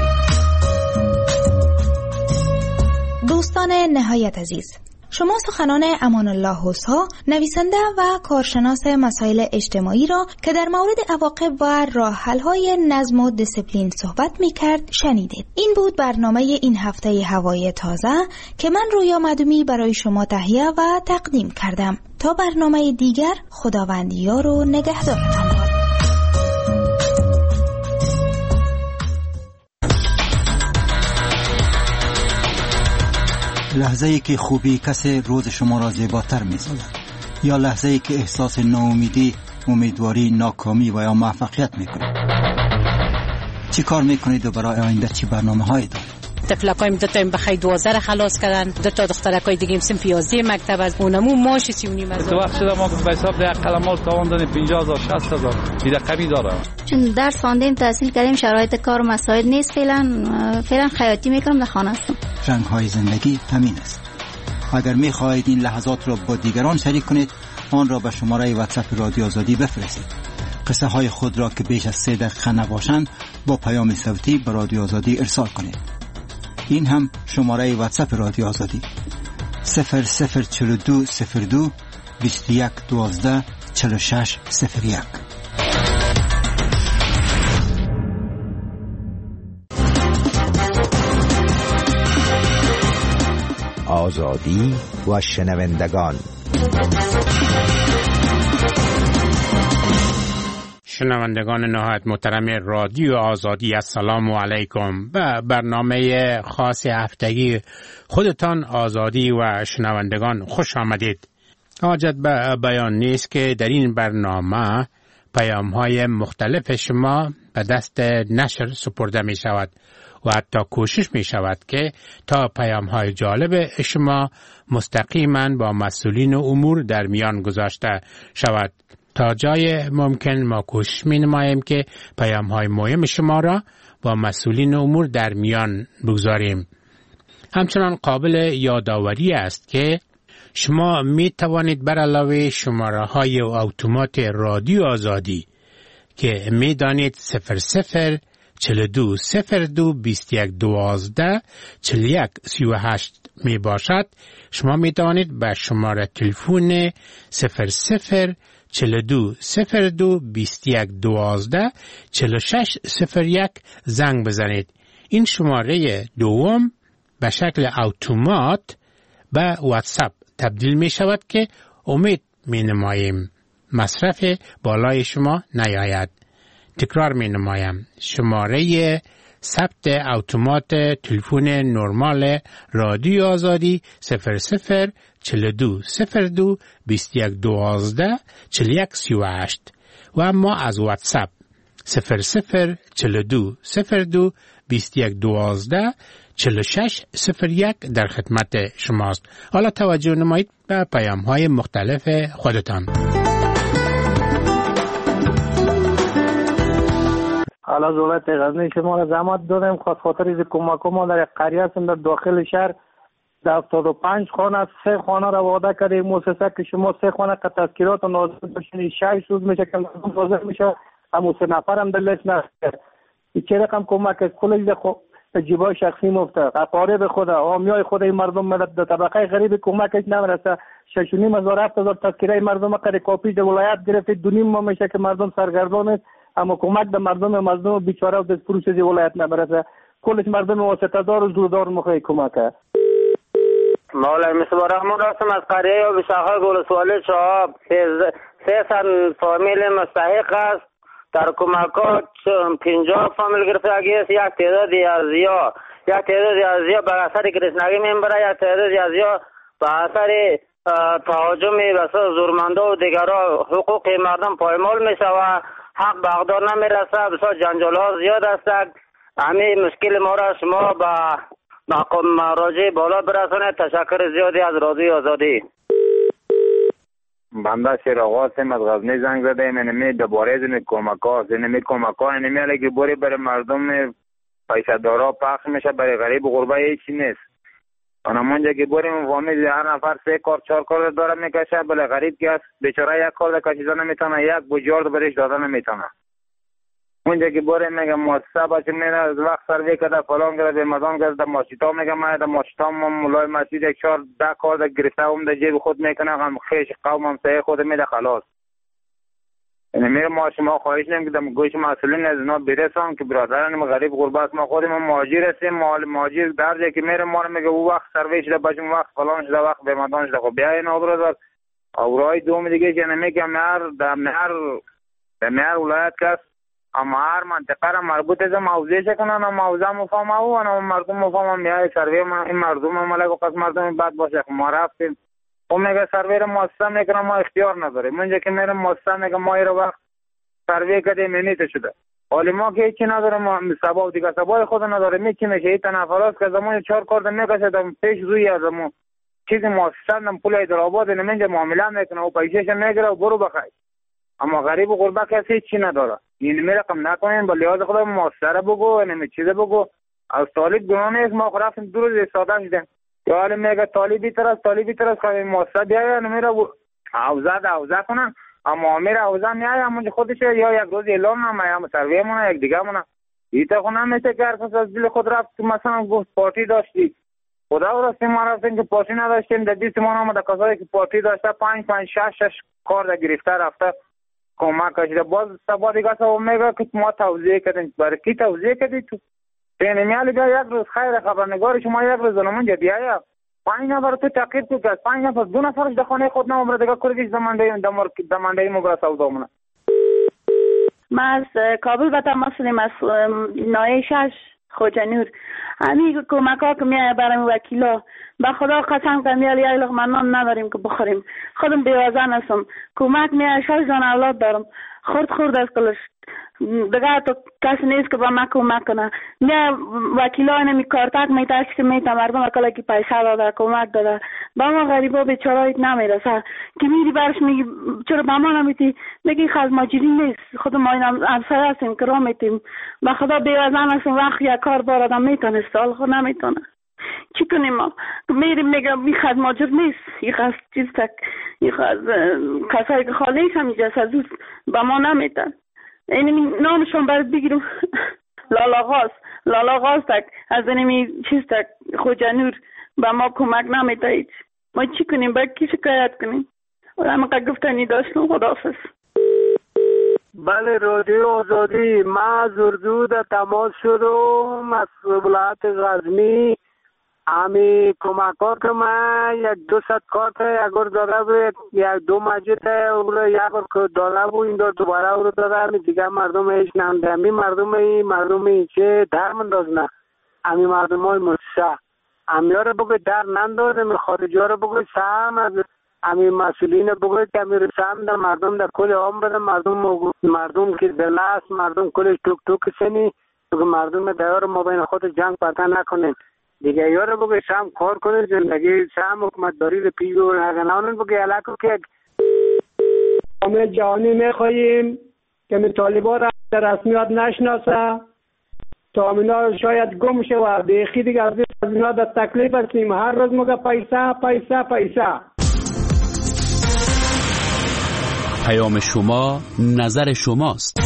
دوستان نهایت عزیز، شما سخنان امان الله حسها، نویسنده و کارشناس مسائل اجتماعی را که در مورد عواقب و راه حل‌های نظم و دیسپلین صحبت می‌کرد شنیدید. این بود برنامه این هفته هوای تازه که من رویا معدومی برای شما تهیه و تقدیم کردم. تا برنامه دیگر خداوند یار و نگهدارتان باد. لحظه‌ای که خوبی کسی روز شما را زیباتر می‌سازد، یا لحظه‌ای که احساس ناامیدی، امیدواری، ناکامی و یا موفقیت می‌کنید. چی کار می‌کنید و برای آینده چی برنامه‌هایی دارید؟ طفلکایم دو تا بخای دوازده را خلاص کردن، دو تا دخترکای دیگه هم سن پیازده مکتب از اونمو ماش سی و نیم از. تو وقت شده ما به حساب ده قلمال تاوان دادیم پنجاه هزار شصت هزار دیگه کمی داره. چون درس خواندیم تحصیل کردیم شرایط کار و مسائل نیست، فعلا فعلا خیاطی میکنم در خانه هستم. رنگ‌های زندگی همین است. اگر می‌خواهید این لحظات را با دیگران شریک کنید آن را به شماره واتساپ رادیو آزادی بفرستید. قصه های خود را که بیش از سه دقیقه نباشند با پیام صوتی به رادیو آزادی ارسال کنید. این هم شماره واتساپ رادیو آزادی صفر صفر چهل و دو صفر دو بیست و یک دوازده چهل و شش صفر یک. آزادی و شنوندگان. شنوندگان نهایت محترم رادیو آزادی، السلام علیکم. به برنامه خاص هفتگی خودتان آزادی و شنوندگان خوش آمدید. حاجت به بیان نیست که در این برنامه پیام های مختلف شما به دست نشر سپرده می شود و حتی کوشش می شود که تا پیام های جالب شما مستقیما با مسئولین امور در میان گذاشته شود. تا جای ممکن ما کوشش می نماییم که پیام های مهم شما را با مسئولین امور در میان بگذاریم. همچنان قابل یادآوری است که شما می توانید بر علاوه شماره های اتومات رادیو آزادی که می دانید صفر صفر چهل و دو صفر دو بیست و یک دوازده چهل و یک سی و هشت می باشد، شما می توانید به شماره تلفن صفر صفر چهل و دو صفر دو بیست و یک دوازده چهل و شش صفر یک زنگ بزنید. این شماره دوم به شکل اتومات به واتساپ تبدیل می شود که امید می نماییم مصرف بالای شما نیاید. تکرار می نمایم شماره ثبت اتومات تلفن نرمال رادیو آزادی صفر صفر چهل و دو صفر دو بیست و یک دوازده چهل و یک سی و هشت و اما از واتساپ صفر صفر چهل و دو صفر دو بیست و یک دوازده چهل و شش صفر یک در خدمت شماست. حالا توجه نمایید به پیام های مختلف خودتان. حالا دولت غزنی شما را زحمت دادیم خاطر خاطر از کمک ما در قریه هستیم در داخل شهر در هفتاد و پنج خانه سه خانه را وعده کردیم مؤسسه که شما سه خانه که تذکیرات و نازل بشین شش روز میشه که نازل میشه اما سه نفر هم در لیست نشده. این چه رقم کمک است کلش در جیبای شخصی مفته اقارب خود عامیای خود این مردم ملت در طبقه غریب کمکش نمیرسه. شش و نیم هزار هفت هزار تذکیره مردم قری کاپی در ولایت گرفته دو نیم ماه میشه که مردم سرگردان است اما کمک به مردم مظلوم بیچاره و دستفروش از ولایت نمیرسه. کلش مردم واسطه دار و زوردار مخوی کمک است. مولای مصباح رحمان هستم از قریه و بشاخه گلسوالی چهاب. سیصد فامیل مستحق است در کمکات پنجاه فامیل گرفتگی است. یک تعدادی از یا یک تعدادی از یا به اثر گرسنگی میبره یک تعدادی از یا به اثر تهاجم بسیار زورمنده و دیگرها حقوق مردم پایمال میشه و حق به اقدار نمیرسه. بسیار جنجال ها زیاد است. همین مشکل ما را شما به مقام مراجع بالا برسانید. تشکر زیادی از رادیو آزادی. بنده شیر آقا هستیم از غزنی زنگ زده ایم. اینمی دوباره از این کمک ها است. اینمی کمک ها اینمی علی که بوری برای مردم پیسه دارا پخش میشه برای غریب و غربه هیچی نیست. اونمونجا که بوریم فامیل هر نفر سه کار چهار کار داره میکشه بله غریب که است بیچاره یک کار کشیده نمیتونه یک بجارد برش داده نمیتونه. اونجا که بوریم میگه مؤسسه باشه میره از وقت سروی کرده فلان کرده به مردم کرده ماشیتا میگه من در ماشیتا ما مولای مسجد یک چهار ده کار در گرفته هم در جیب خود میکنه هم خیش قوم هم سه خود میده خلاص. یعنی میره ما شما خواهش نیم که در گوش مسئولین از اینا برسان که برادران غریب غربت ما خودیم مهاجر هستیم مهاجر در جایی که میره ما رو میگه او وقت سروی شده باشیم وقت فلان شده وقت به مدان شده. خب بیا اینا برادر اورای دوم دیگه که نمیگه مهر در مهر در مهر ولایت کس اما هر منطقه را مربوط از موضوع کنن و موضوع مفهوم او و مردم مفهوم میای سروی ما این مردم ملک و قسم مردم بد باشه ما رفتیم او میگه سروی را مؤسسه میکنه ما اختیار نداریم. منجا که میرم مؤسسه میگه ما رو وقت سروی کردیم اینیت شده حالی ما که هیچی نداریم ما سبا دیگه سبای خود نداریم میچی میشه این تنفراست که زمان چهار کار میکشه دم پیش روی از ما چیزی مؤسسه دم پول ایدرآباد نمینجا معامله میکنه و پیسهش میگیره و برو بخای. اما غریب و غربه کسی هیچی نداره. این می رقم نکنین با لحاظ خدا مؤسسه را بگو نمی چیزه بگو از طالب گناه نیست. ما خرفتیم دو روز استاده شدیم یا حالی میگه طالبی طرف طالبی طرف خواهی مؤسسه بیایی نمیره حوزه ده حوزه کنن اما میره حوزه میایی همونجا خودش یا یک روز اعلام نمه یا سروی مونه یک دیگه مونه ایتا خونه میشه که هر کس از دل خود رفت مثلا گفت پارتی داشتی خدا و رستیم ما رفتیم که پارتی نداشتیم در دیست ما نامده کسایی که پارتی داشته پنج پنج شش شش کار در گرفته رفته کمک کشیده باز سبا دیگه سبا میگه که ما توضیح کردیم برای کی توضیح کردی تو پینه میالی بیا یک روز خیر خبرنگار شما یک روز منجا بیا پنج نفر تو تقیر تو که پنج نفر دو نفرش در خانه خود نمبر دیگه کردیش دمانده دمانده مبرا سودا منه. ما از کابل به تماس شدیم از نایه شش خوجنور همین کمک ها که میایه برای وکیلا به خدا قسم کنم یه لقمه نان نداریم که بخوریم خودم بیوازن هستم کمک میایه شش جان اولاد دارم خورد خورد از کلش دیگه تو کسی نیست که با من کمک کنه میایه وکیلا نمی کارتک میتاش که میتا مردم اکلا که پیسه داده کمک داده با ما غریبا بیچاره ایت نمیرسه که میری برش میگی چرا با ما نمیتی میگی خز ماجری نیست خود ما این همسایه هستیم که را میتیم به خدا بیوازن هستم وقت یک کار بار آدم میتونه سال خود نمیتونه چی کنیم ما میریم میگم این خز ماجر نیست این خز چیز تک این خز کسایی که خالیش هم اینجاست از با ما نمیتن این نامشون برد بگیرم لالا غاز لالا غاز تک از اینمی چیز تک خوجنور با ما کمک نمیده هیچ ما چی کنیم باید کی شکایت کنیم همه گفتنی داشتم خداحافظ. بله رادیو آزادی ما از اردو در تماس شدم از ولایت غزنی امی کمکا که من یک دو ست کارت اگر داده بود یک دو مجید اگر یک که داده بود این دار دوباره او رو داده امی دیگه مردم ایش نمده امی مردم ای مردم ای چه در منداز نه امی مردم های مصح امی ها رو بگوی در ننداز امی خارجی ها رو بگوی سهم از امی مسئولین بگوی که امی رو سهم در مردم در کل هم بده مردم مردم که دل است مردم کلش توک توک سنی مردم دیار ما بین خود جنگ پتا نکنیم دیگه یارو بگه شام کار کنه زندگی شام حکومت داری رو پیگو نگنانون بگه علاقه که همه جهانی میخواییم که می طالبان را در رسمیت نشناسه تا امینا شاید گم شه و بیخی دیگه از اینا در تکلیف هستیم هر روز مگه پیسه پیسه پیسه. پیام شما نظر شماست.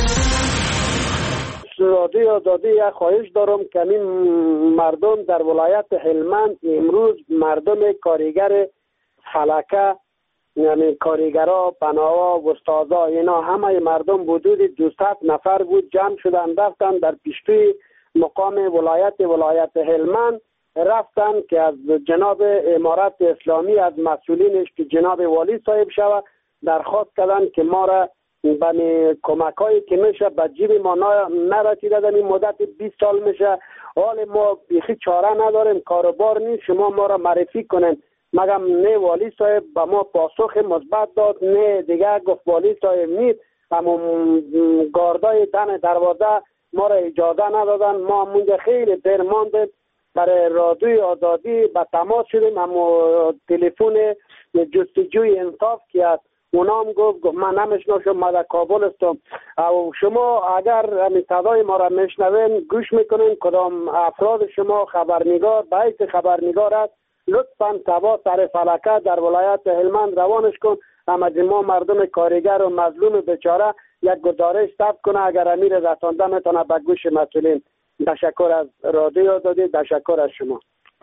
رادی آزادی یک خواهش دارم که این مردم در ولایت هلمند امروز مردم کارگر فلکه یعنی کارگرها پناها و استادا اینا همه مردم حدود دویست نفر بود جمع شدن رفتن در پیشتوی مقام ولایت ولایت هلمند رفتن که از جناب امارت اسلامی از مسئولینش که جناب والی صاحب شود درخواست کردن که ما را بنی کمک هایی که میشه به جیب ما نرسیده در این مدت بیست سال میشه حال ما بیخی چاره نداریم کاروبار نیست شما ما را معرفی کنین مگم نه والی صاحب به ما پاسخ مثبت داد نه دیگه گفت والی صاحب نیست اما گاردای دن دروازه ما را اجازه ندادن ما منجا خیلی دیر ماندیم برای رادیوی آزادی به تماس شدیم اما تلفن جستجوی انصاف که از اونام گفت گفت من نمیشناسم من در کابل هستم او شما اگر همین صدای ما را میشنوین گوش میکنین کدام افراد شما خبرنگار به حیث خبرنگار است لطفا تبا سر فلکه در ولایت هلمند روانش کن اما ما مردم کارگر و مظلوم بیچاره یک گزارش ثبت کنه اگر امیر رسانده میتونه به گوش مسئولین. تشکر از رادیو آزادی تشکر از شما.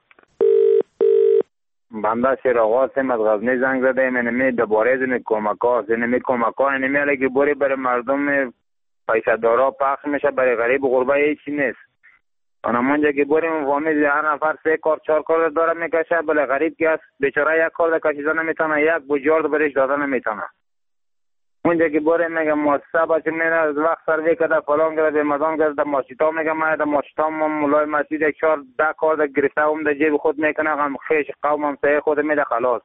بنده شیراغ هستم از غزنی زنگ زده ایم اینمی دوباره از این کمک ها هست اینمی کمک ها اینمی علی که بوری برای مردم پیسه دارا پخش میشه برای غریب و غربه هیچی نیست اونمونجا که بوری فامیل هر نفر سه کار چهار کار داره میکشه بله غریب که هست بیچاره یک کار کشیده نمیتونه یک بجارد برش داده نمیتونه اونجا که بوری میگه مؤسسه باشه میره از وقت سروی کده فلان کرده به مدام کرده ماشیتا میگه من در ماشیتا مولای مسجد یک چهار ده کار در گرفته هم در جیب خود میکنه هم خیش قوم هم سایه خود میده خلاص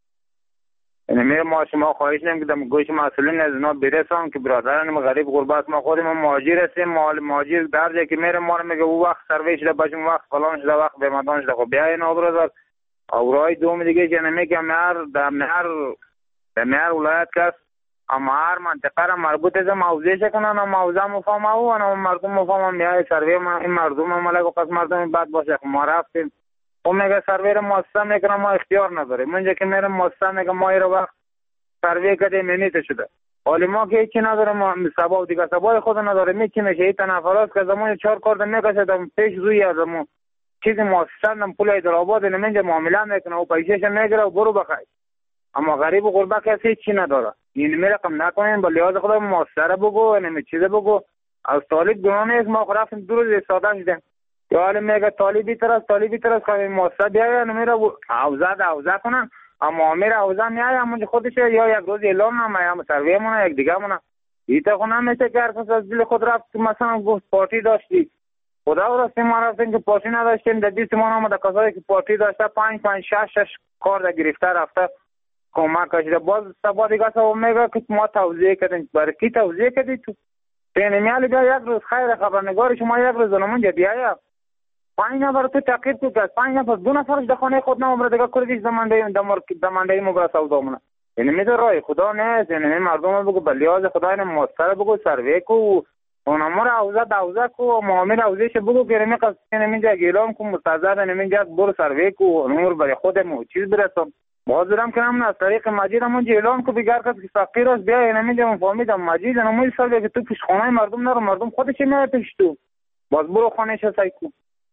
اینه میره ما شما خواهش نیم که در گوش مسئولین از اینا برسان که برادران غریب غربت ما خودیم مهاجر هستیم مهاجر در جایی که میره ما رو میگه او وقت سروی شده باشیم وقت فلان شده وقت به مدام شده خب بیا اینا برادر اورای دوم دیگه که نمیگه مهر در مهر در مهر ولایت کس اما هر منطقه را مربوط از موضوعش کنن و موضوع مفهوم او و مردم مفهوم میای سروی ما این مردم ملک و پس مردم بد باشه ما رفتیم او میگه سروی را مؤسسه میکنه ما اختیار نداریم منجا که میره مؤسسه میگه ما این وقت سروی کردیم منیت شده حالی ما که هیچی نداریم ما سبا دیگه سبای خود نداریم می چی میشه این تنفرات که زمان چهار کارد میکشه دم پیش روی از زمان چیزی مؤسسه دم پول ایدرآباد نمینجا معامله میکنه و پیشش میگیره و برو بخای اما غریب و غربه کسی هیچی نداره این می رقم نکنین با لحاظ خدا مؤثره بگو نمی چیزه بگو از طالب گناه نیست ما رفتیم دو روز ساده شدیم یا حالا میگه طالبی تر از طالبی تر از که مؤثر بیاید نمیره عوضه ده عوضه کنن اما میره عوضه میاید همونجا خودش یا یک روز اعلام نمه یا سروی مونه یک دیگه مونه ایتا خونه میشه که هر کس از دل خود رفت مثلا گفت پارتی داشتی خدا راستی ما رفتیم که پارتی نداشتیم در دیست ما نامده کسایی که پارتی داشته پنج پنج شش شش کار در گرفته رفته کمک کشیده باز سبا دیگه سبا میگه که ما توضیح کردیم برای کی توضیح کردی تو پینمیالی بیا یک روز خیر خبرنگار شما یک روز زنمون بیا پنج نفر تو تقیب تو کرد پنج نفر دو نفرش در خانه خود نمبر دیگه کردیش دمانده دمانده مبرا سودا مونه یعنی میده رای خدا نیست یعنی مردم بگو بلیاز خدا این مستر بگو سروی کو اونمور عوضه دوزه کو معامل عوضهش بگو که نمی قصد نمیجا گیلام کو مستعزد نمیجا برو سروی کو نمور برای خودمو چیز برسم بازرم کنم نه از طریق مجید همون اعلام کو بیگار کس که فقیر است بیا نمیجا من فهمیدم مجید نموی سال که تو پیش خانه مردم نرو مردم خودش میاد پیش تو باز برو خانهش سای کو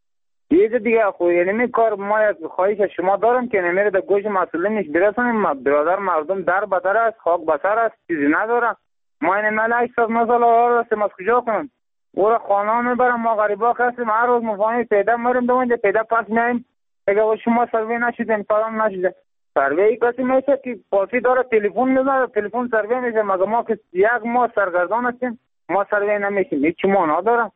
یه دیگه خو یعنی می کار ما یک خواهش شما دارم که نمیره در گوش مسئولینش برسونیم برادر مردم در بدر است خاک بسر است چیزی نداره ما این مال هشت صد مثلا هستیم از کجا کنم او را خانه میبرم ما غریبا هستیم هر روز مفاهمی پیدا میریم دوانجا پیدا پس میایم اگه شما سروی نشیدین فلان نشیده، سروی کسی میشه که پاسی داره تلفن میزنه، تلفن سروی میشه. مگه ما که یک ماه سرگردان هستیم، ما سروی نمیشیم، هیچ ما ندارم.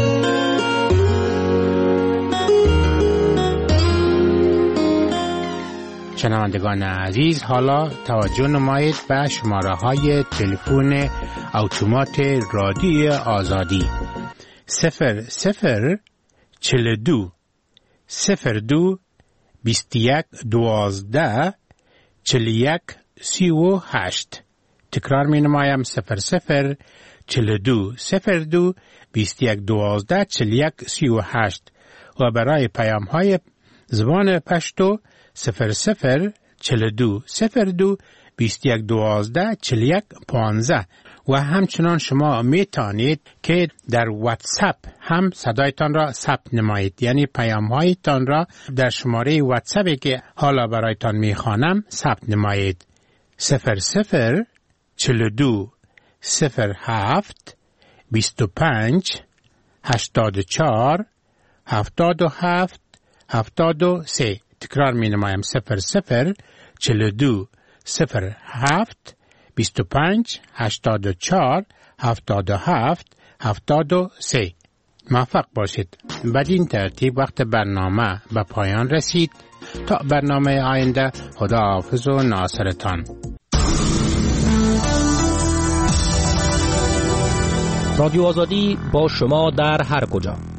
شنوندگان عزیز، حالا توجه نمایید به شماره های تلفن اتومات رادیو آزادی صفر صفر چهل و دو صفر دو بیست و یک دوازده چهل و یک سی و هشت. تکرار می نمایم صفر صفر چهل و دو صفر دو بیست و یک دوازده چهل و یک سی و هشت و برای پیام های زبان پشتو صفر صفر چهل و دو صفر دو بیست و یک دوازده چهل و یک پانزده. و همچنان شما می توانید که در واتساپ هم صدایتان را ثبت نمایید، یعنی پیام هایتان را در شماره واتساپی که حالا برایتان می خوانم ثبت نمایید. صفر صفر چهل و دو صفر هفت بیست و پنج هشتاد و چهار هفتاد و هفت هفتاد و سه. تکرار می نمایم صفر صفر چهل و دو صفر هفت بیست و پنج هشتاد و چهار هفتاد و هفت هفتاد و سه. موفق باشید. بدین ترتیب وقت برنامه به پایان رسید. تا برنامه آینده، خدا حافظ و ناصرتان. رادیو آزادی با شما در هر کجا.